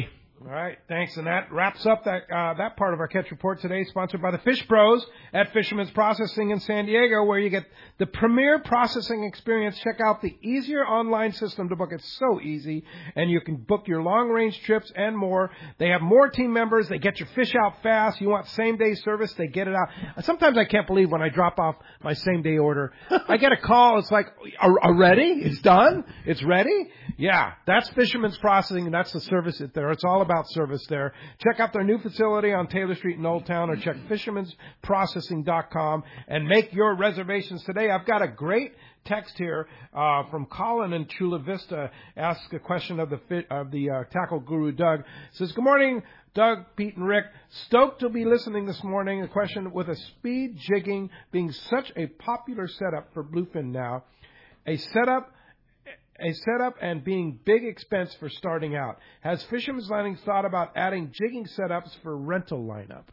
All right, thanks. And that wraps up that uh, that part of our Catch Report today, sponsored by the Fish Pros at Fisherman's Processing in San Diego, where you get the premier processing experience. Check out the easier online system to book. It's so easy, and you can book your long-range trips and more. They have more team members. They get your fish out fast. You want same-day service, they get it out. Sometimes I can't believe when I drop off my same-day order, I get a call. It's like, already? It's done? It's ready? Yeah, that's Fisherman's Processing, and that's the service it there. It's all about service there. Check out their new facility on Taylor Street in Old Town, or check fishermans processing dot com and make your reservations today. I've got a great text here uh, from Colin in Chula Vista. Ask a question of the fit, of the uh, tackle guru Doug. It says, good morning, Doug, Pete, and Rick. Stoked to be listening this morning. A question: with a speed jigging being such a popular setup for bluefin now, a setup A setup and being big expense for starting out, has Fisherman's Landing thought about adding jigging setups for rental lineup?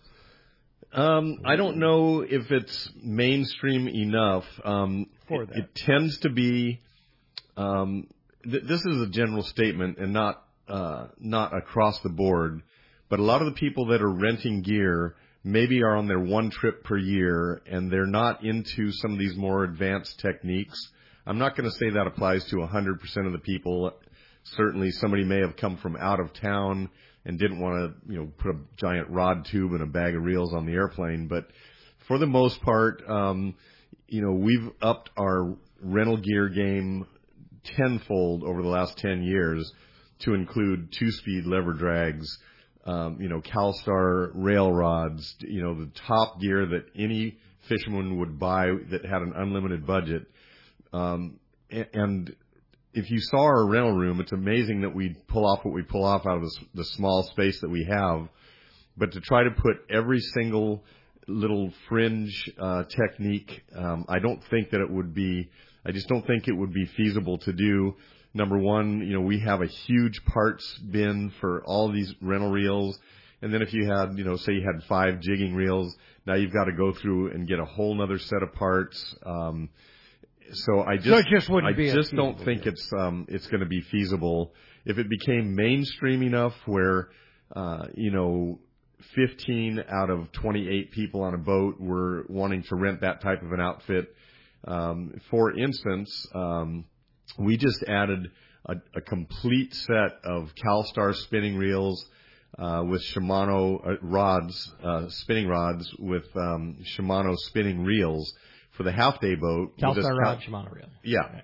Um, I don't know if it's mainstream enough. Um, for that. It, it tends to be. Um, th- this is a general statement and not uh, not across the board, but a lot of the people that are renting gear maybe are on their one trip per year, and they're not into some of these more advanced techniques. I'm not going to say that applies to one hundred percent of the people. Certainly somebody may have come from out of town and didn't want to, you know, put a giant rod tube and a bag of reels on the airplane. But for the most part, um, you know, we've upped our rental gear game tenfold over the last ten years to include two-speed lever drags, um, you know, CalStar rail rods, you know, the top gear that any fisherman would buy that had an unlimited budget. Um, and if you saw our rental room, it's amazing that we pull off what we pull off out of the, the small space that we have. But to try to put every single little fringe uh, technique, um, I don't think that it would be, I just don't think it would be feasible to do. Number one, you know, we have a huge parts bin for all these rental reels. And then if you had, you know, say you had five jigging reels, now you've got to go through and get a whole other set of parts. Um, So I just, so it just wouldn't I be just don't feasible, think yeah. it's um, it's going to be feasible. If it became mainstream enough where, uh, you know, fifteen out of twenty-eight people on a boat were wanting to rent that type of an outfit. Um, for instance, um, we just added a, a complete set of CalStar spinning reels uh, with Shimano uh, rods, uh, spinning rods with um, Shimano spinning reels. For the half-day boat. CalStar rod, Shimano reel. Yeah.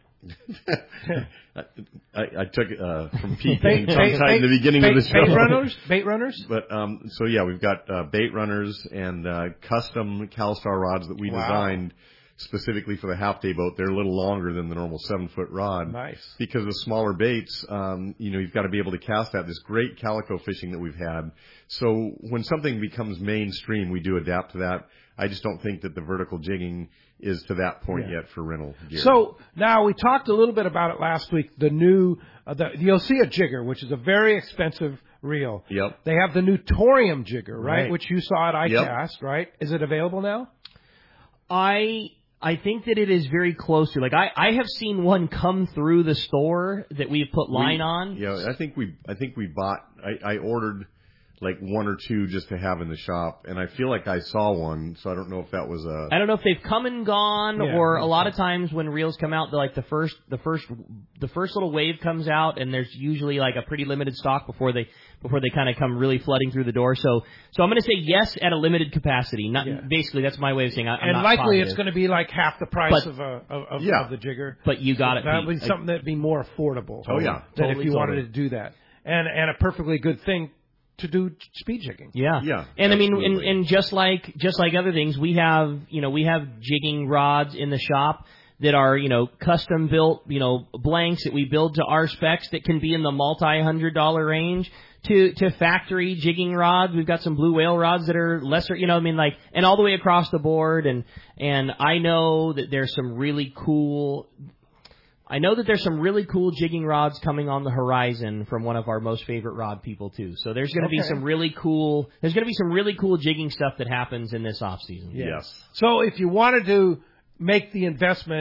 I, I took it uh, from Pete bait, being tongue-tied in the beginning bait, of the show. Bait runners? Bait runners? But, um, so yeah, we've got uh, bait runners and uh, custom CalStar rods that we Wow. designed specifically for the half-day boat. They're a little longer than the normal seven-foot rod. Nice. Because of smaller baits, um, you know, you've got to be able to cast that. This great calico fishing that we've had. So when something becomes mainstream, we do adapt to that. I just don't think that the vertical jigging is to that point Yeah. yet for rental gear. So now we talked a little bit about it last week. The new, uh, the, you'll see a jigger, which is a very expensive reel. Yep. They have the new Torium jigger, right? Right. Which you saw at ICAST, Yep. right? Is it available now? I I think that it is very close to, like, I, I have seen one come through the store that we've put line we, on. Yeah, I think we I think we bought I, I ordered like one or two just to have in the shop, and I feel like I saw one, so I don't know if that was a I don't know if they've come and gone, Yeah, or a lot of times when reels come out, they're like the first, the first, the first little wave comes out, and there's usually like a pretty limited stock before they, before they kind of come really flooding through the door. So, so I'm going to say yes at a limited capacity. Not Yeah. basically that's my way of saying I, I'm and not likely positive. it's going to be like half the price But- of a of, of, Yeah. of the jigger. But you got it, That Pete. would be something that'd be more affordable. Oh, yeah. Than Totally, if you wanted totally. to do that, and and a perfectly good thing to do speed jigging. Yeah, Yeah, and I mean, and, absolutely. and just like just like other things, we have you know we have jigging rods in the shop that are you know custom built you know blanks that we build to our specs that can be in the multi hundred dollar range. To to factory jigging rods, we've got some blue whale rods that are lesser, you know, I mean, like, and all the way across the board. And and I know that there's some really cool. I know that there's some really cool jigging rods coming on the horizon from one of our most favorite rod people too. So there's going to be Okay. some really cool. There's going to be some really cool jigging stuff that happens in this off season. Yes. So if you wanted to make the investment,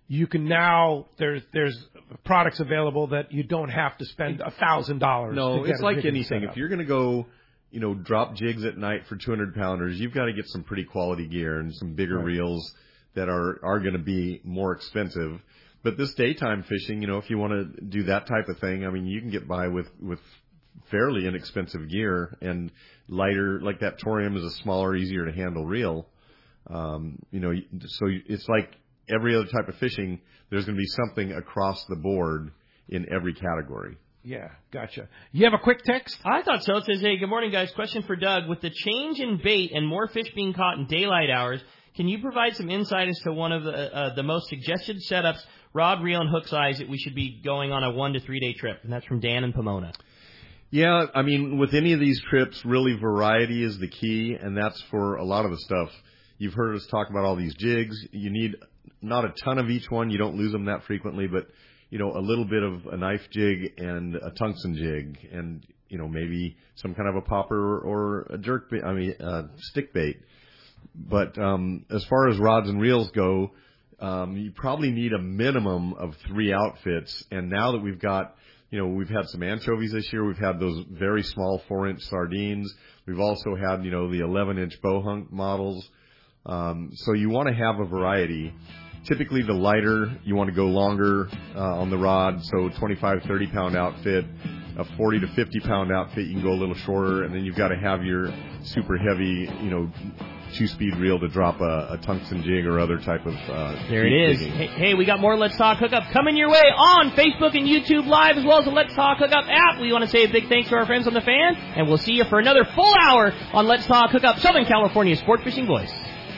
you can now, there's there's products available that you don't have to spend one thousand dollars. No, to it's get like a anything. If you're going to go, you know, drop jigs at night for two hundred pounders, you've got to get some pretty quality gear and some bigger Right. reels that are, are going to be more expensive. But this daytime fishing, you know, if you want to do that type of thing, I mean, you can get by with, with fairly inexpensive gear and lighter, like that Torium is a smaller, easier to handle reel. Um, you know, so it's like every other type of fishing, there's going to be something across the board in every category. Yeah, gotcha. You have a quick text? I thought so. It says, hey, good morning, guys. Question for Doug. With the change in bait and more fish being caught in daylight hours, can you provide some insight as to one of the, uh, the most suggested setups, rod, reel, and hook size that we should be going on a one to three day trip? And that's from Dan in Pomona. Yeah, I mean, with any of these trips, really variety is the key, and that's for a lot of the stuff. You've heard us talk about all these jigs. You need not a ton of each one. You don't lose them that frequently, but, you know, a little bit of a knife jig and a tungsten jig and, you know, maybe some kind of a popper or a jerk bait, I mean, uh, stick bait. But um, as far as rods and reels go, um, you probably need a minimum of three outfits. And now that we've got, you know, we've had some anchovies this year. We've had those very small four-inch sardines. We've also had, you know, the eleven-inch bow hunk models. Um, so you want to have a variety. Typically, the lighter, you want to go longer uh, on the rod. So twenty-five, thirty pound outfit. A forty to fifty pound outfit, you can go a little shorter. And then you've got to have your super heavy, you know, two-speed reel to drop a, a tungsten jig or other type of uh There it is. Hey, hey, we got more Let's Talk Hookup coming your way on Facebook and YouTube Live, as well as the Let's Talk Hookup app. We want to say a big thanks to our friends on the Fan, and we'll see you for another full hour on Let's Talk Hookup, Southern California's sport fishing voice.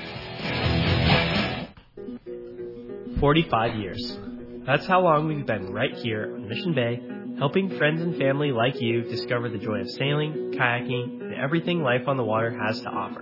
forty-five years. That's how long we've been right here on Mission Bay, helping friends and family like you discover the joy of sailing, kayaking, and everything life on the water has to offer.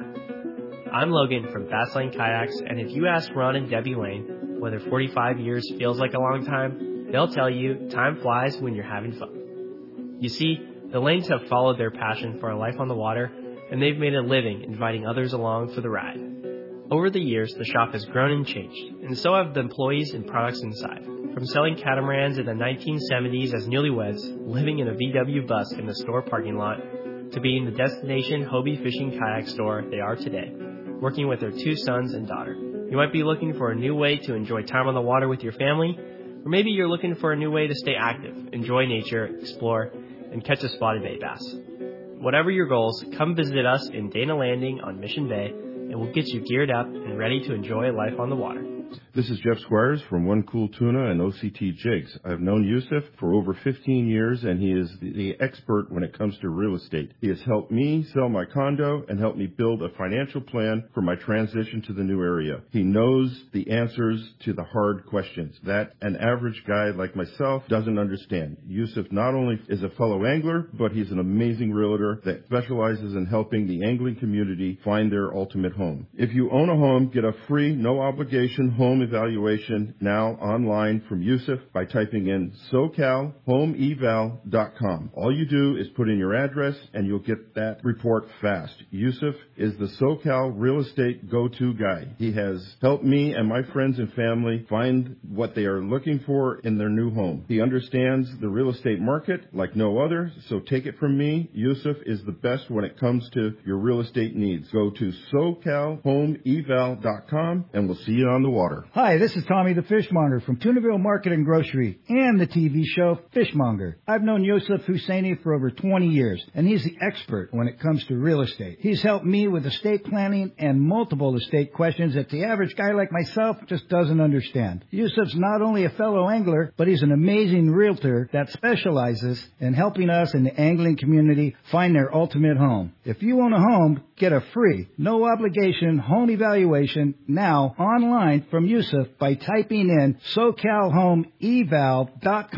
I'm Logan from Bass Lane Kayaks, and if you ask Ron and Debbie Lane whether forty-five years feels like a long time, they'll tell you time flies when you're having fun. You see, the Lanes have followed their passion for a life on the water, and they've made a living inviting others along for the ride. Over the years, the shop has grown and changed, and so have the employees and products inside. From selling catamarans in the nineteen seventies as newlyweds, living in a V W bus in the store parking lot, to being the destination Hobie fishing kayak store they are today, working with their two sons and daughter. You might be looking for a new way to enjoy time on the water with your family, or maybe you're looking for a new way to stay active, enjoy nature, explore, and catch a spotted bay bass. Whatever your goals, come visit us in Dana Landing on Mission Bay, and we'll get you geared up and ready to enjoy life on the water. This is Jeff Squires from One Cool Tuna and O C T Jigs. I've known Yusuf for over fifteen years, and he is the expert when it comes to real estate. He has helped me sell my condo and helped me build a financial plan for my transition to the new area. He knows the answers to the hard questions that an average guy like myself doesn't understand. Yusuf not only is a fellow angler, but he's an amazing realtor that specializes in helping the angling community find their ultimate home. If you own a home, get a free, no obligation home evaluation now online from Yusuf by typing in socal home eval dot com. All you do is put in your address and you'll get that report fast. Yusuf is the SoCal real estate go-to guy. He has helped me and my friends and family find what they are looking for in their new home. He understands the real estate market like no other, so take it from me, Yusuf is the best when it comes to your real estate needs. Go to socal home eval dot com and we'll see you on the water. Hi, this is Tommy the Fishmonger from Tunaville Market and Grocery and the T V show Fishmonger. I've known Yusuf Husseini for over twenty years, and he's the expert when it comes to real estate. He's helped me with estate planning and multiple estate questions that the average guy like myself just doesn't understand. Yusuf's not only a fellow angler, but he's an amazing realtor that specializes in helping us in the angling community find their ultimate home. If you own a home, get a free, no obligation home evaluation now online from Yusuf by typing in socal home eval dot com.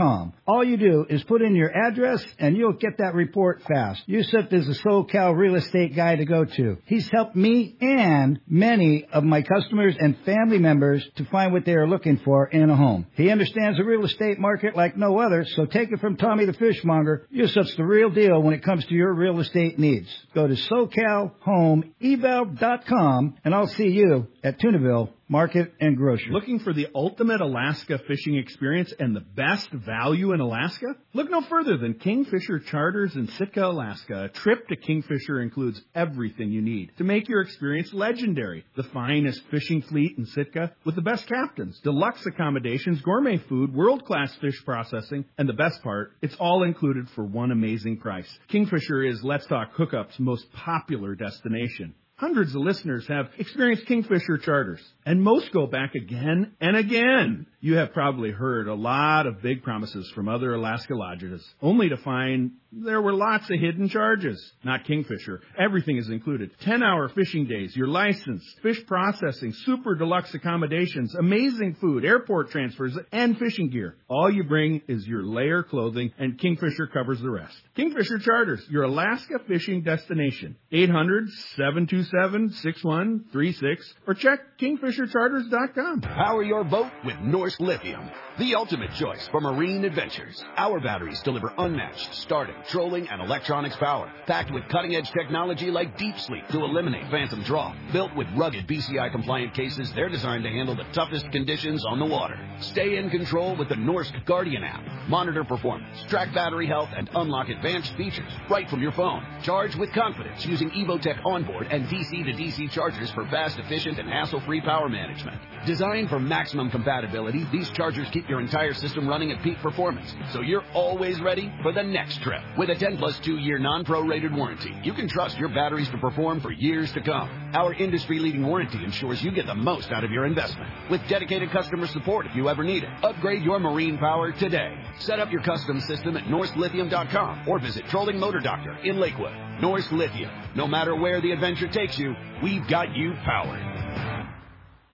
All you do is put in your address and you'll get that report fast. Yusuf is a SoCal real estate guy to go to. He's helped me and many of my customers and family members to find what they are looking for in a home. He understands the real estate market like no other, so take it from Tommy the Fishmonger. Yusuf's the real deal when it comes to your real estate needs. Go to socal home eval dot com and I'll see you at Tunaville Market and Grocery. Looking for the ultimate Alaska fishing experience and the best value in Alaska? Look no further than Kingfisher Charters in Sitka, Alaska. A trip to Kingfisher includes everything you need to make your experience legendary. The finest fishing fleet in Sitka with the best captains, deluxe accommodations, gourmet food, world-class fish processing, and the best part, it's all included for one amazing price. Kingfisher is Let's Talk Hookup's most popular destination. Hundreds of listeners have experienced Kingfisher Charters, and most go back again and again. You have probably heard a lot of big promises from other Alaska lodges, only to find there were lots of hidden charges. Not Kingfisher. Everything is included. ten-hour fishing days, your license, fish processing, super deluxe accommodations, amazing food, airport transfers, and fishing gear. All you bring is your layer clothing, and Kingfisher covers the rest. Kingfisher Charters, your Alaska fishing destination. eight hundred, seven two seven, six one three six or check kingfisher charters dot com. Power your boat with Norsk Lithium, the ultimate choice for marine adventures. Our batteries deliver unmatched starting, trolling, and electronics power, packed with cutting-edge technology like Deep Sleep to eliminate phantom draw. Built with rugged B C I-compliant cases, they're designed to handle the toughest conditions on the water. Stay in control with the Norsk Guardian app. Monitor performance, track battery health, and unlock advanced features right from your phone. Charge with confidence using Evotech onboard and D C to D C chargers for fast, efficient, and hassle-free power management. Designed for maximum compatibility, these chargers keep your entire system running at peak performance, so you're always ready for the next trip. With a ten plus two year non-prorated warranty, you can trust your batteries to perform for years to come. Our industry-leading warranty ensures you get the most out of your investment. With dedicated customer support if you ever need it. Upgrade your marine power today. Set up your custom system at norsk lithium dot com or visit Trolling Motor Doctor in Lakewood. Norsk Lithium. No matter where the adventure takes you, we've got you powered.